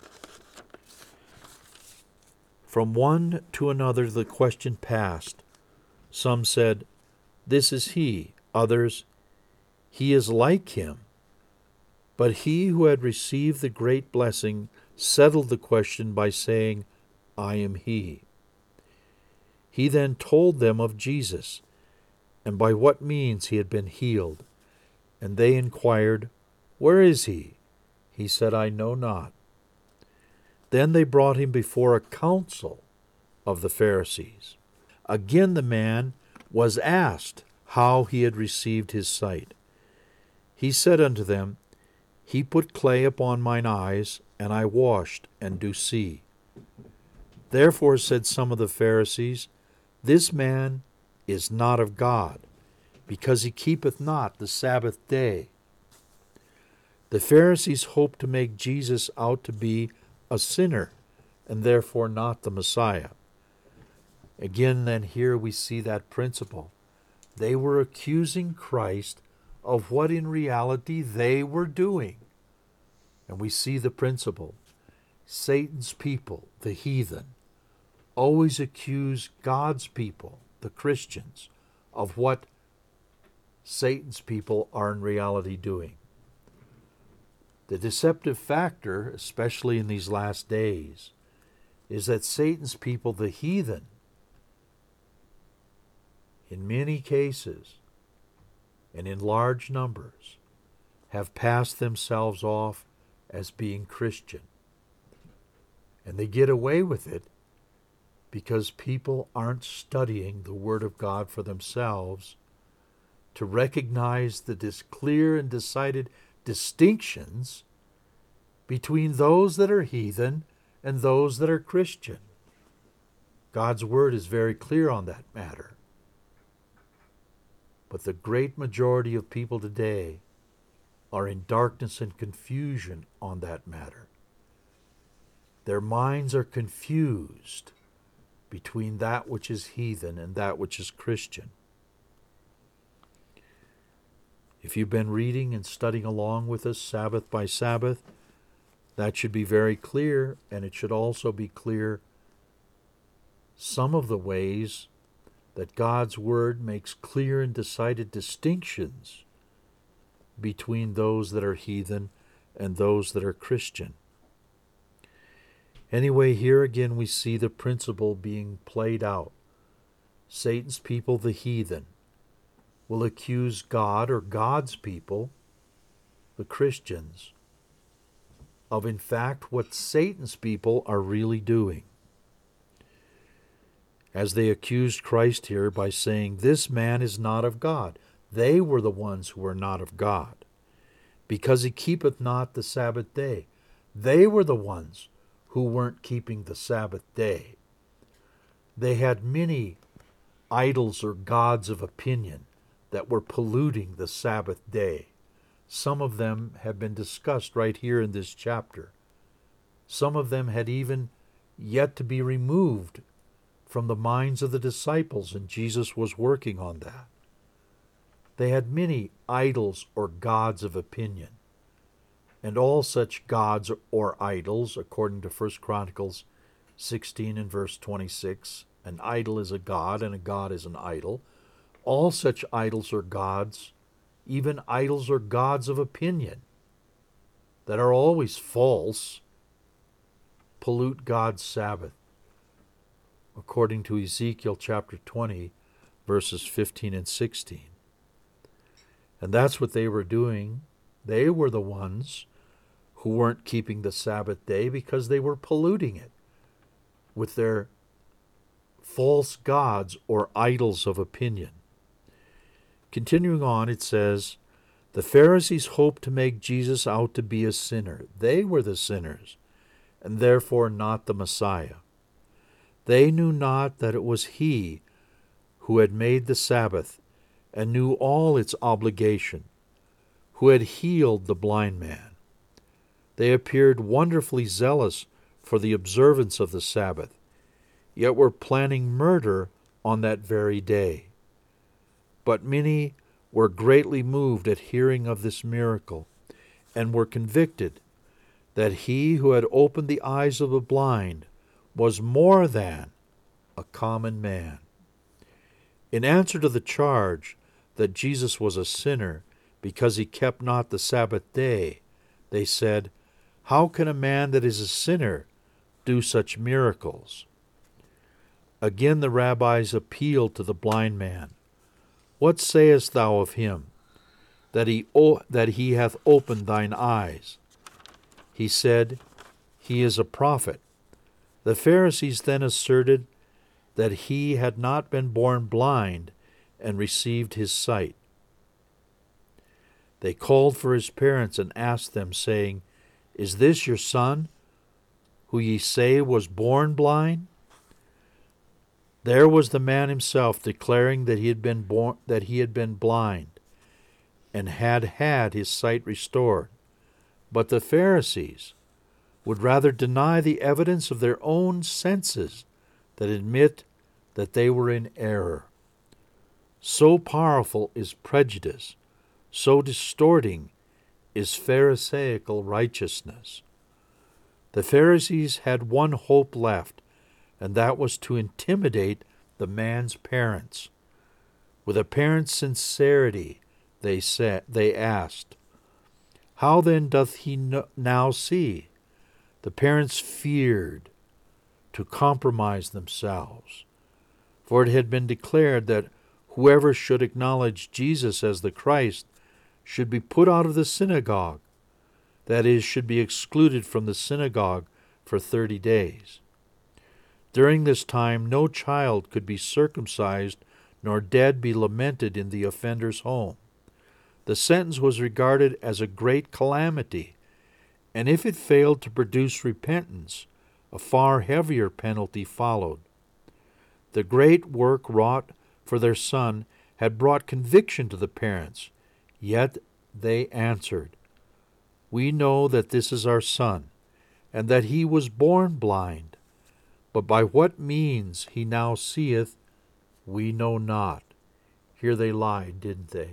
From one to another the question passed. Some said, this is he. Others, he is like him. But he who had received the great blessing settled the question by saying, I am he. He then told them of Jesus, and by what means he had been healed. And they inquired, where is he? He said, I know not. Then they brought him before a council of the Pharisees. Again the man was asked how he had received his sight. He said unto them, he put clay upon mine eyes, and I washed, and do see. Therefore said some of the Pharisees, this man is not of God, because he keepeth not the Sabbath day. The Pharisees hoped to make Jesus out to be a sinner, and therefore not the Messiah. Again, then, here we see that principle. They were accusing Christ of what in reality they were doing. And we see the principle. Satan's people, the heathen, always accuse God's people, the Christians, of what Satan's people are in reality doing. The deceptive factor, especially in these last days, is that Satan's people, the heathen, in many cases and in large numbers, have passed themselves off as being Christian. And they get away with it because people aren't studying the Word of God for themselves to recognize the clear and decided distinctions between those that are heathen and those that are Christian. God's word is very clear on that matter. But the great majority of people today are in darkness and confusion on that matter. Their minds are confused between that which is heathen and that which is Christian. If you've been reading and studying along with us Sabbath by Sabbath, that should be very clear, and it should also be clear some of the ways that God's Word makes clear and decided distinctions between those that are heathen and those that are Christian. Anyway, here again we see the principle being played out. Satan's people, the heathen, will accuse God or God's people, the Christians, of in fact what Satan's people are really doing. As they accused Christ here by saying, "This man is not of God." They were the ones who were not of God, because he keepeth not the Sabbath day. They were the ones who weren't keeping the Sabbath day. They had many idols or gods of opinion that were polluting the Sabbath day. Some of them have been discussed right here in this chapter. Some of them had even yet to be removed from the minds of the disciples, and Jesus was working on that. They had many idols or gods of opinion. And all such gods or idols, according to 1 Chronicles 16 and verse 26, an idol is a god and a god is an idol. All such idols or gods, even idols or gods of opinion, that are always false, pollute God's Sabbath, according to Ezekiel chapter 20, verses 15 and 16. And that's what they were doing. They were the ones who weren't keeping the Sabbath day because they were polluting it with their false gods or idols of opinion. Continuing on, it says, the Pharisees hoped to make Jesus out to be a sinner. They were the sinners, and therefore not the Messiah. They knew not that it was he who had made the Sabbath and knew all its obligation, who had healed the blind man. They appeared wonderfully zealous for the observance of the Sabbath, yet were planning murder on that very day. But many were greatly moved at hearing of this miracle, and were convicted that he who had opened the eyes of the blind was more than a common man. In answer to the charge that Jesus was a sinner because he kept not the Sabbath day, they said, "How can a man that is a sinner do such miracles?" Again the rabbis appealed to the blind man. "What sayest thou of him, that he hath opened thine eyes?" He said, "He is a prophet." The Pharisees then asserted that he had not been born blind and received his sight. They called for his parents and asked them, saying, "Is this your son, who ye say was born blind?" There was the man himself declaring that he had been blind, and had his sight restored. But the Pharisees would rather deny the evidence of their own senses than admit that they were in error. So powerful is prejudice, so distorting is Pharisaical righteousness. The Pharisees had one hope left, and that was to intimidate the man's parents. With apparent sincerity, they asked, "How then doth he now see?" The parents feared to compromise themselves, for it had been declared that whoever should acknowledge Jesus as the Christ should be put out of the synagogue, that is, should be excluded from the synagogue for 30 days. During this time no child could be circumcised, nor dead be lamented in the offender's home. The sentence was regarded as a great calamity, and if it failed to produce repentance, a far heavier penalty followed. The great work wrought for their son had brought conviction to the parents, yet they answered, "We know that this is our son, and that he was born blind. But by what means he now seeth, we know not." Here they lied, didn't they?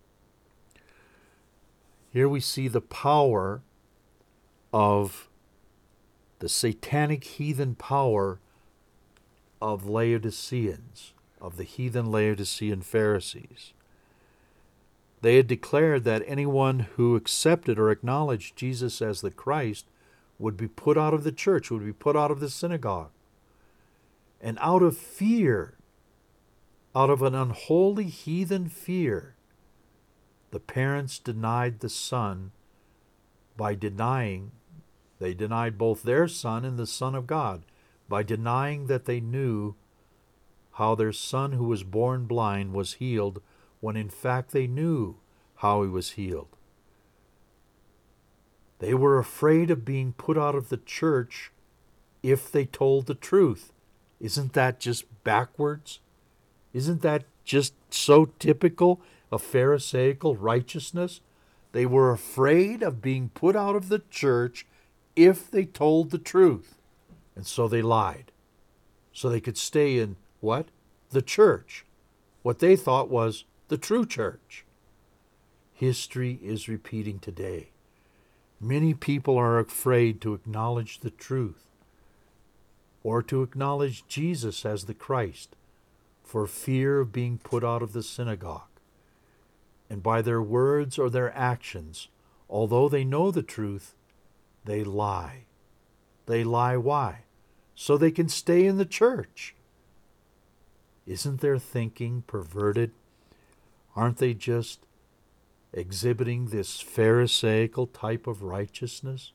Here we see the power of the satanic heathen power of Laodiceans, of the heathen Laodicean Pharisees. They had declared that anyone who accepted or acknowledged Jesus as the Christ would be put out of the church, would be put out of the synagogue. And out of fear, out of an unholy heathen fear, the parents denied the son by they denied both their son and the Son of God, by denying that they knew how their son who was born blind was healed, when in fact they knew how he was healed. They were afraid of being put out of the church if they told the truth. Isn't that just backwards? Isn't that just so typical of Pharisaical righteousness? They were afraid of being put out of the church if they told the truth. And so they lied. So they could stay in what? The church. What they thought was the true church. History is repeating today. Many people are afraid to acknowledge the truth or to acknowledge Jesus as the Christ for fear of being put out of the synagogue. And by their words or their actions, although they know the truth, they lie. They lie why? So they can stay in the church. Isn't their thinking perverted? Aren't they just exhibiting this Pharisaical type of righteousness?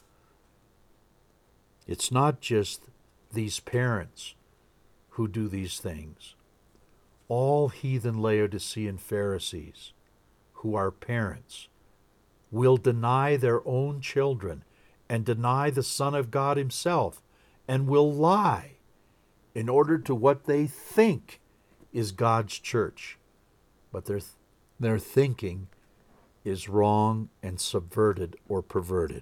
It's not just these parents who do these things. All heathen Laodicean Pharisees who are parents will deny their own children and deny the Son of God himself, and will lie in order to what they think is God's church. But their thinking is wrong and subverted or perverted.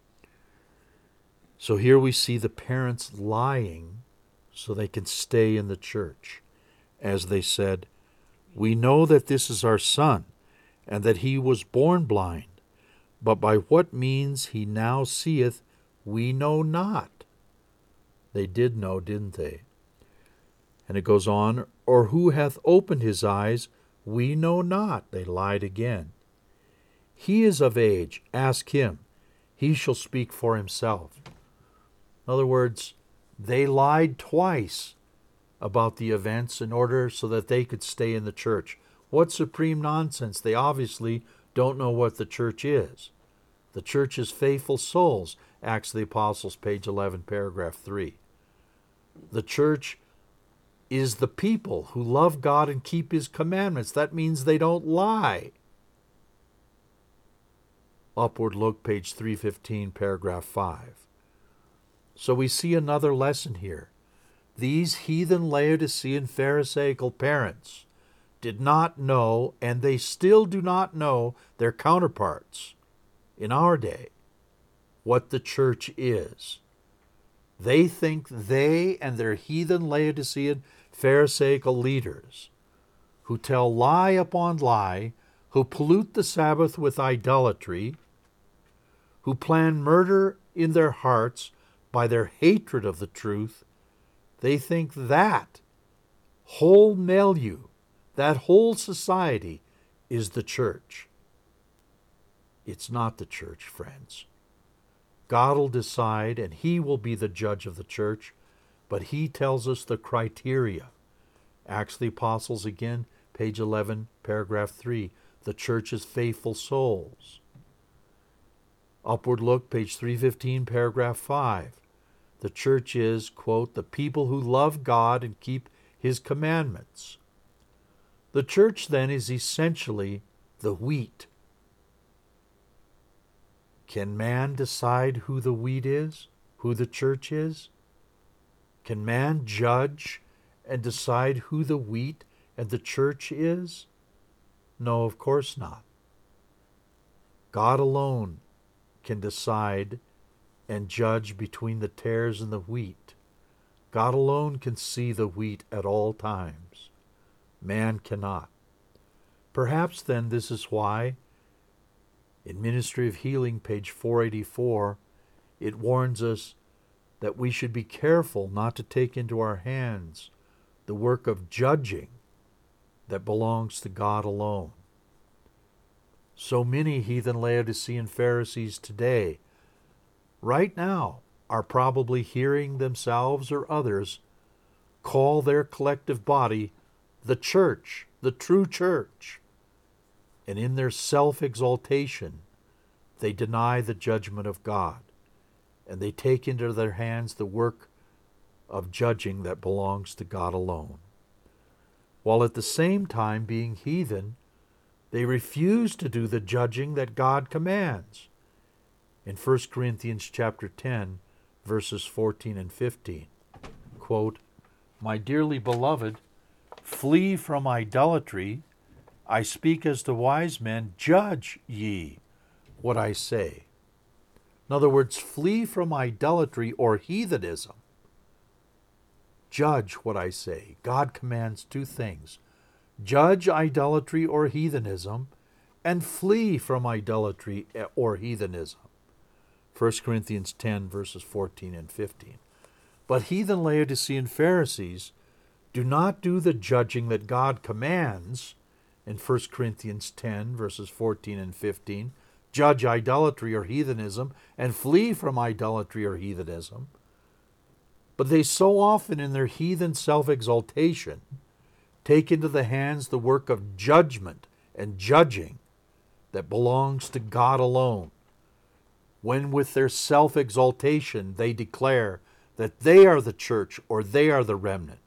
So here we see the parents lying so they can stay in the church. As they said, "We know that this is our son, and that he was born blind. But by what means he now seeth, we know not." They did know, didn't they? And it goes on, "Or who hath opened his eyes, we know not." They lied again. "He is of age, ask him. He shall speak for himself." In other words, they lied twice about the events in order so that they could stay in the church. What supreme nonsense. They obviously don't know what the church is. The church is faithful souls, Acts of the Apostles, page 11, paragraph 3. The church is the people who love God and keep his commandments. That means they don't lie. Upward Look, page 315, paragraph 5. So we see another lesson here. These heathen Laodicean Pharisaical parents did not know, and they still do not know, their counterparts in our day, what the church is. They think they and their heathen Laodicean Pharisaical leaders, who tell lie upon lie, who pollute the Sabbath with idolatry, who plan murder in their hearts by their hatred of the truth, they think that whole milieu, that whole society, is the church. It's not the church, friends. God will decide, and he will be the judge of the church, but he tells us the criteria. Acts of the Apostles again, page 11, paragraph 3. The church is faithful souls. Upward Look, page 315, paragraph 5. The church is, quote, the people who love God and keep his commandments. The church, then, is essentially the wheat. Can man decide who the wheat is, who the church is? Can man judge and decide who the wheat and the church is? No, of course not. God alone can decide and judge between the tares and the wheat. God alone can see the wheat at all times. Man cannot. Perhaps then this is why, in Ministry of Healing, page 484, it warns us that we should be careful not to take into our hands the work of judging that belongs to God alone. So many heathen Laodicean Pharisees today, right now, are probably hearing themselves or others call their collective body the church, the true church. And in their self-exaltation, they deny the judgment of God, and they take into their hands the work of judging that belongs to God alone. While at the same time being heathen, they refuse to do the judging that God commands. In 1 Corinthians chapter 10, verses 14 and 15, quote, "My dearly beloved, flee from idolatry. I speak as to wise men, judge ye what I say." In other words, flee from idolatry or heathenism. Judge what I say. God commands two things: judge idolatry or heathenism, and flee from idolatry or heathenism. 1 Corinthians 10, verses 14 and 15. But heathen Laodicean Pharisees do not do the judging that God commands in 1 Corinthians 10, verses 14 and 15. Judge idolatry or heathenism, and flee from idolatry or heathenism. But they so often, in their heathen self-exaltation, take into the hands the work of judgment and judging that belongs to God alone, when with their self-exaltation they declare that they are the church or they are the remnant.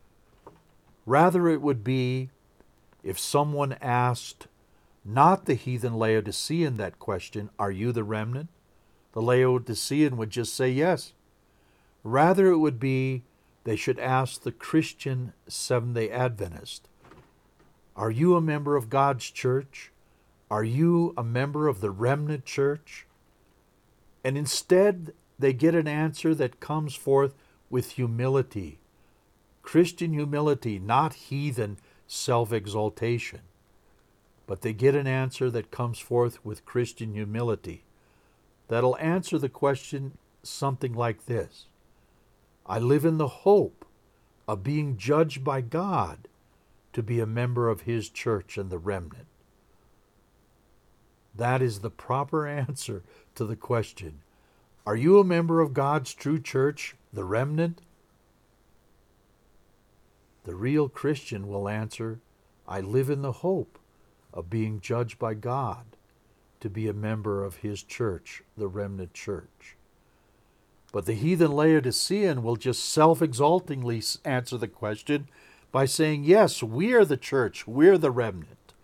Rather, it would be if someone asked not the heathen Laodicean that question, "Are you the remnant?" The Laodicean would just say yes. Rather, it would be they should ask the Christian Seventh-day Adventist, "Are you a member of God's church? Are you a member of the remnant church?" And instead, they get an answer that comes forth with humility. Christian humility, not heathen self-exaltation. But they get an answer that comes forth with Christian humility that'll answer the question something like this: I live in the hope of being judged by God to be a member of His church and the remnant. That is the proper answer to the question, are you a member of God's true church, the remnant? The real Christian will answer, I live in the hope of being judged by God to be a member of His church, the remnant church. But the heathen Laodicean will just self-exaltingly answer the question by saying, yes, we are the church, we're the remnant.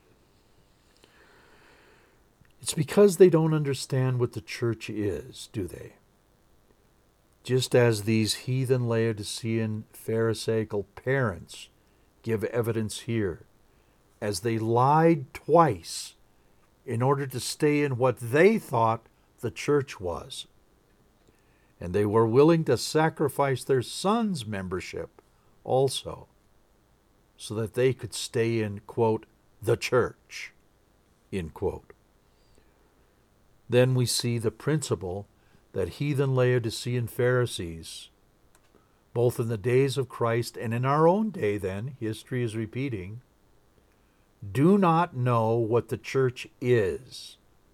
It's because they don't understand what the church is, do they? Just as these heathen Laodicean Pharisaical parents give evidence here, as they lied twice in order to stay in what they thought the church was. And they were willing to sacrifice their son's membership also, so that they could stay in, quote, the church, end quote. Then we see the principle that heathen Laodicean Pharisees, both in the days of Christ and in our own day then, history is repeating, do not know what the church is.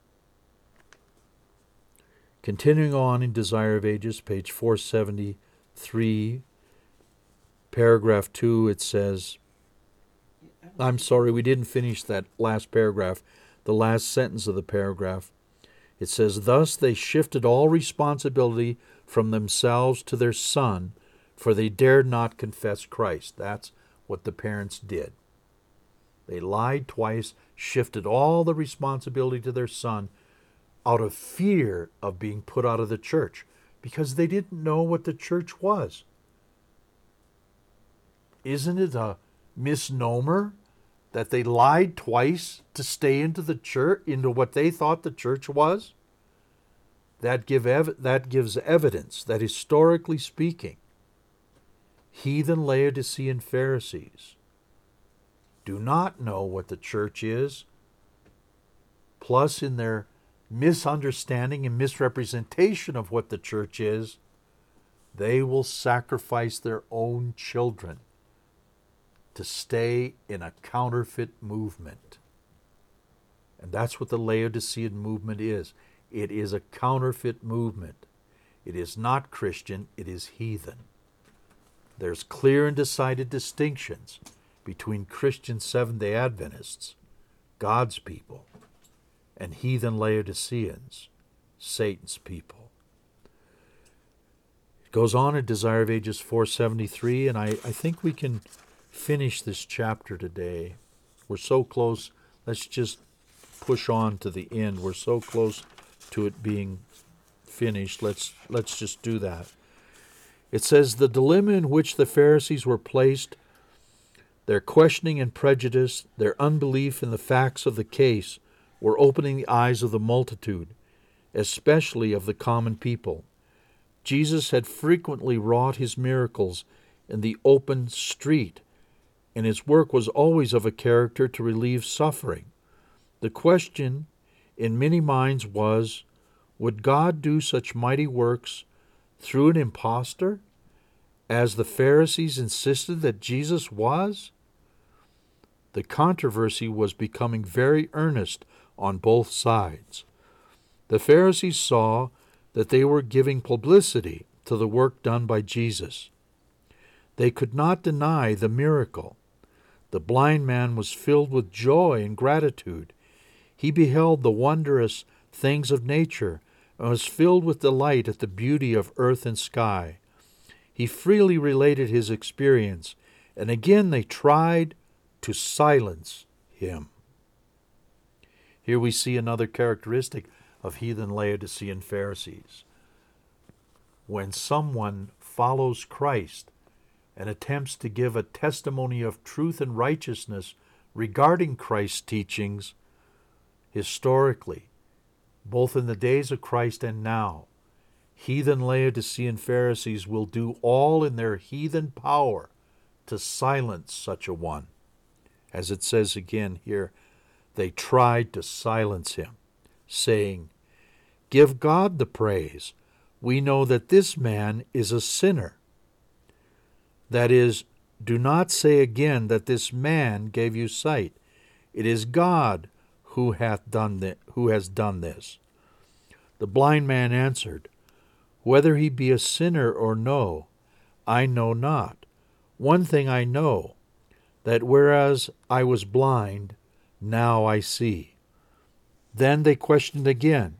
Continuing on in Desire of Ages, page 473, paragraph 2, it says, I'm sorry, we didn't finish that last paragraph, the last sentence of the paragraph. It says, thus they shifted all responsibility from themselves to their son, for they dared not confess Christ. That's what the parents did. They lied twice, shifted all the responsibility to their son out of fear of being put out of the church, because they didn't know what the church was. Isn't it a misnomer that they lied twice to stay into the church, into what they thought the church was? That gives evidence that, historically speaking, heathen Laodicean Pharisees do not know what the church is, plus in their misunderstanding and misrepresentation of what the church is, they will sacrifice their own children to stay in a counterfeit movement. And that's what the Laodicean movement is. It is a counterfeit movement. It is not Christian, it is heathen. There's clear and decided distinctions between Christian Seventh-day Adventists, God's people, and heathen Laodiceans, Satan's people. It goes on in Desire of Ages 473, and I think we can finish this chapter today. We're so close. Let's just push on to the end. We're so close to it being finished. Let's just do that. It says, the dilemma in which the Pharisees were placed, their questioning and prejudice, their unbelief in the facts of the case, were opening the eyes of the multitude, especially of the common people. Jesus had frequently wrought his miracles in the open street, and his work was always of a character to relieve suffering. The question in many minds was, would God do such mighty works through an impostor, as the Pharisees insisted that Jesus was? The controversy was becoming very earnest on both sides. The Pharisees saw that they were giving publicity to the work done by Jesus. They could not deny the miracle. The blind man was filled with joy and gratitude. He beheld the wondrous things of nature and was filled with delight at the beauty of earth and sky. He freely related his experience, and again they tried to silence him. Here we see another characteristic of heathen Laodicean Pharisees. When someone follows Christ and attempts to give a testimony of truth and righteousness regarding Christ's teachings, historically, both in the days of Christ and now, heathen Laodicean Pharisees will do all in their heathen power to silence such a one. As it says again here, they tried to silence him, saying, "Give God the praise. We know that this man is a sinner." That is, do not say again that this man gave you sight. It is God who has done this. The blind man answered, "Whether he be a sinner or no, I know not. One thing I know, that whereas I was blind, now I see." Then they questioned again,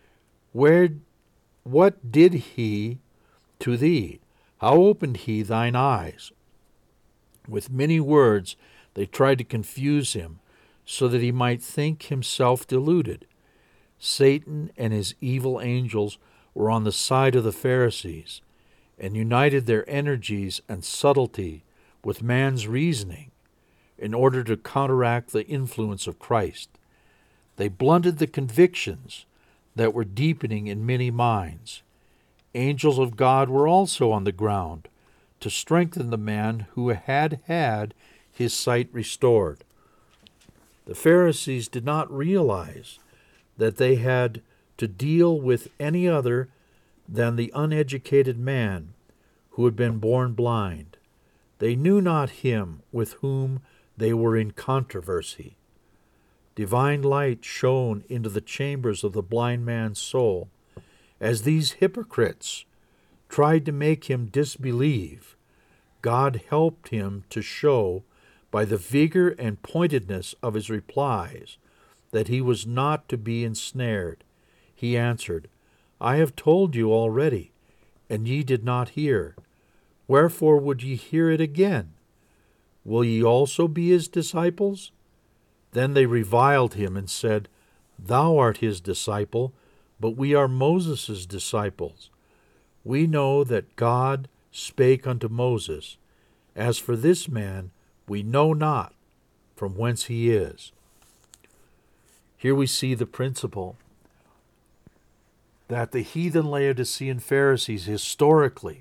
"What did he to thee? How opened he thine eyes?" With many words they tried to confuse him, so that he might think himself deluded. Satan and his evil angels were on the side of the Pharisees, and united their energies and subtlety with man's reasoning in order to counteract the influence of Christ. They blunted the convictions that were deepening in many minds. Angels of God were also on the ground to strengthen the man who had had his sight restored. The Pharisees did not realize that they had to deal with any other than the uneducated man who had been born blind. They knew not him with whom they were in controversy. Divine light shone into the chambers of the blind man's soul. As these hypocrites tried to make him disbelieve, God helped him to show by the vigor and pointedness of his replies that he was not to be ensnared. He answered, "I have told you already, and ye did not hear. Wherefore would ye hear it again? Will ye also be his disciples?" Then they reviled him and said, "Thou art his disciple, but we are Moses' disciples. We know that God spake unto Moses, As for this man, we know not from whence he is. Here we see the principle that the heathen Laodicean Pharisees historically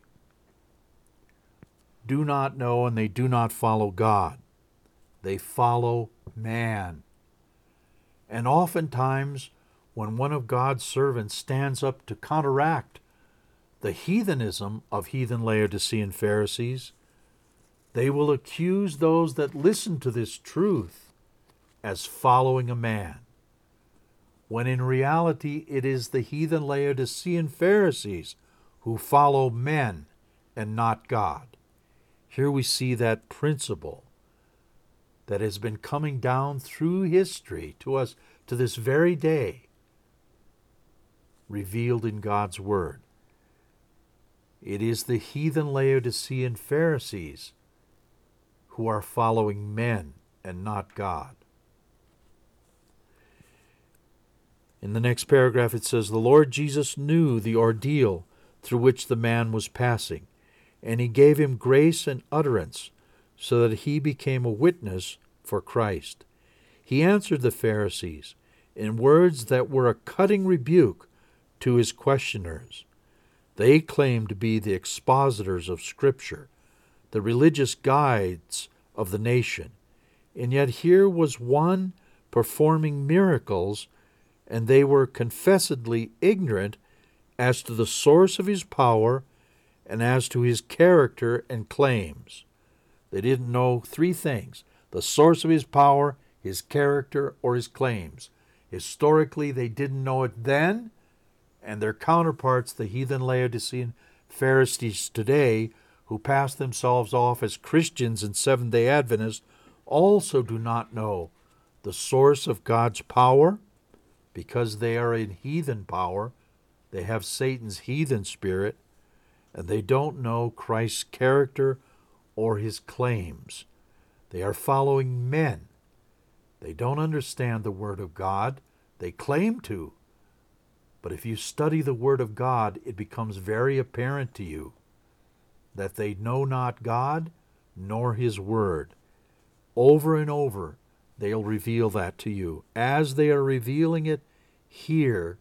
do not know, and they do not follow God. They follow man. And oftentimes, when one of God's servants stands up to counteract the heathenism of heathen Laodicean Pharisees, they will accuse those that listen to this truth as following a man, when in reality it is the heathen Laodicean Pharisees who follow men and not God. Here we see that principle that has been coming down through history to us to this very day, revealed in God's Word. It is the heathen Laodicean Pharisees who are following men and not God. In the next paragraph it says, "The Lord Jesus knew the ordeal through which the man was passing, and he gave him grace and utterance, so that he became a witness for Christ. He answered the Pharisees in words that were a cutting rebuke to his questioners. They claimed to be the expositors of Scripture, the religious guides of the nation, and yet here was one performing miracles, and they were confessedly ignorant as to the source of his power and as to his character and claims." They didn't know three things: the source of his power, his character, or his claims. Historically, they didn't know it then, and their counterparts, the heathen Laodicean Pharisees today, who pass themselves off as Christians and Seventh-day Adventists, also do not know the source of God's power, because they are in heathen power. They have Satan's heathen spirit, and they don't know Christ's character or his claims. They are following men. They don't understand the Word of God. They claim to. But if you study the Word of God, it becomes very apparent to you that they know not God nor his Word. Over and over, they'll reveal that to you, as they are revealing it here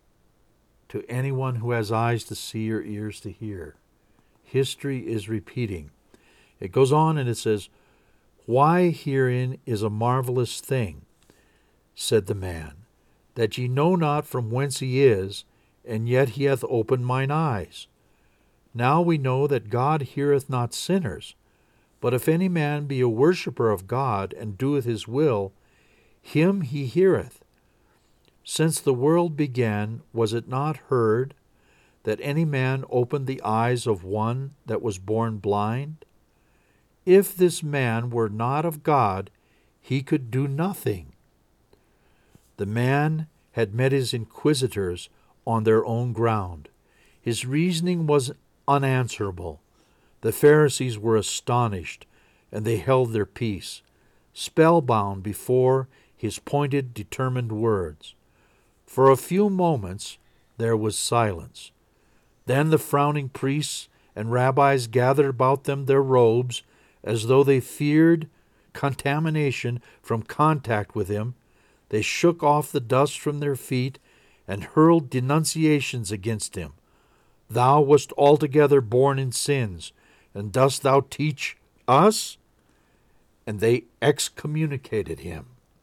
to anyone who has eyes to see or ears to hear. History is repeating. It goes on and it says, "Why herein is a marvelous thing, said the man, that ye know not from whence he is, and yet he hath opened mine eyes. Now we know that God heareth not sinners, but if any man be a worshipper of God, and doeth his will, him he heareth. Since the world began, was it not heard that any man opened the eyes of one that was born blind? If this man were not of God, he could do nothing." The man had met his inquisitors on their own ground. His reasoning was unanswerable. The Pharisees were astonished, and they held their peace, spellbound before his pointed, determined words. For a few moments there was silence. Then the frowning priests and rabbis gathered about them their robes, as though they feared contamination from contact with him. They shook off the dust from their feet and hurled denunciations against him. "Thou wast altogether born in sins, and dost thou teach us?" And they excommunicated him.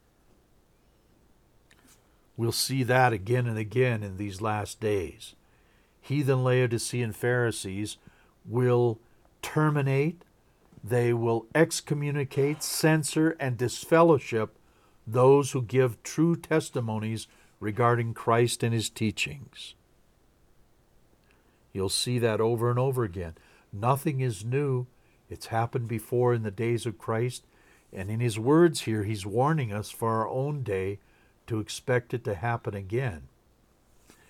We'll see that again and again in these last days. Heathen Laodicean Pharisees will terminate, they will excommunicate, censor, and disfellowship those who give true testimonies regarding Christ and his teachings. You'll see that over and over again. Nothing is new. It's happened before in the days of Christ, and in his words here, he's warning us for our own day to expect it to happen again.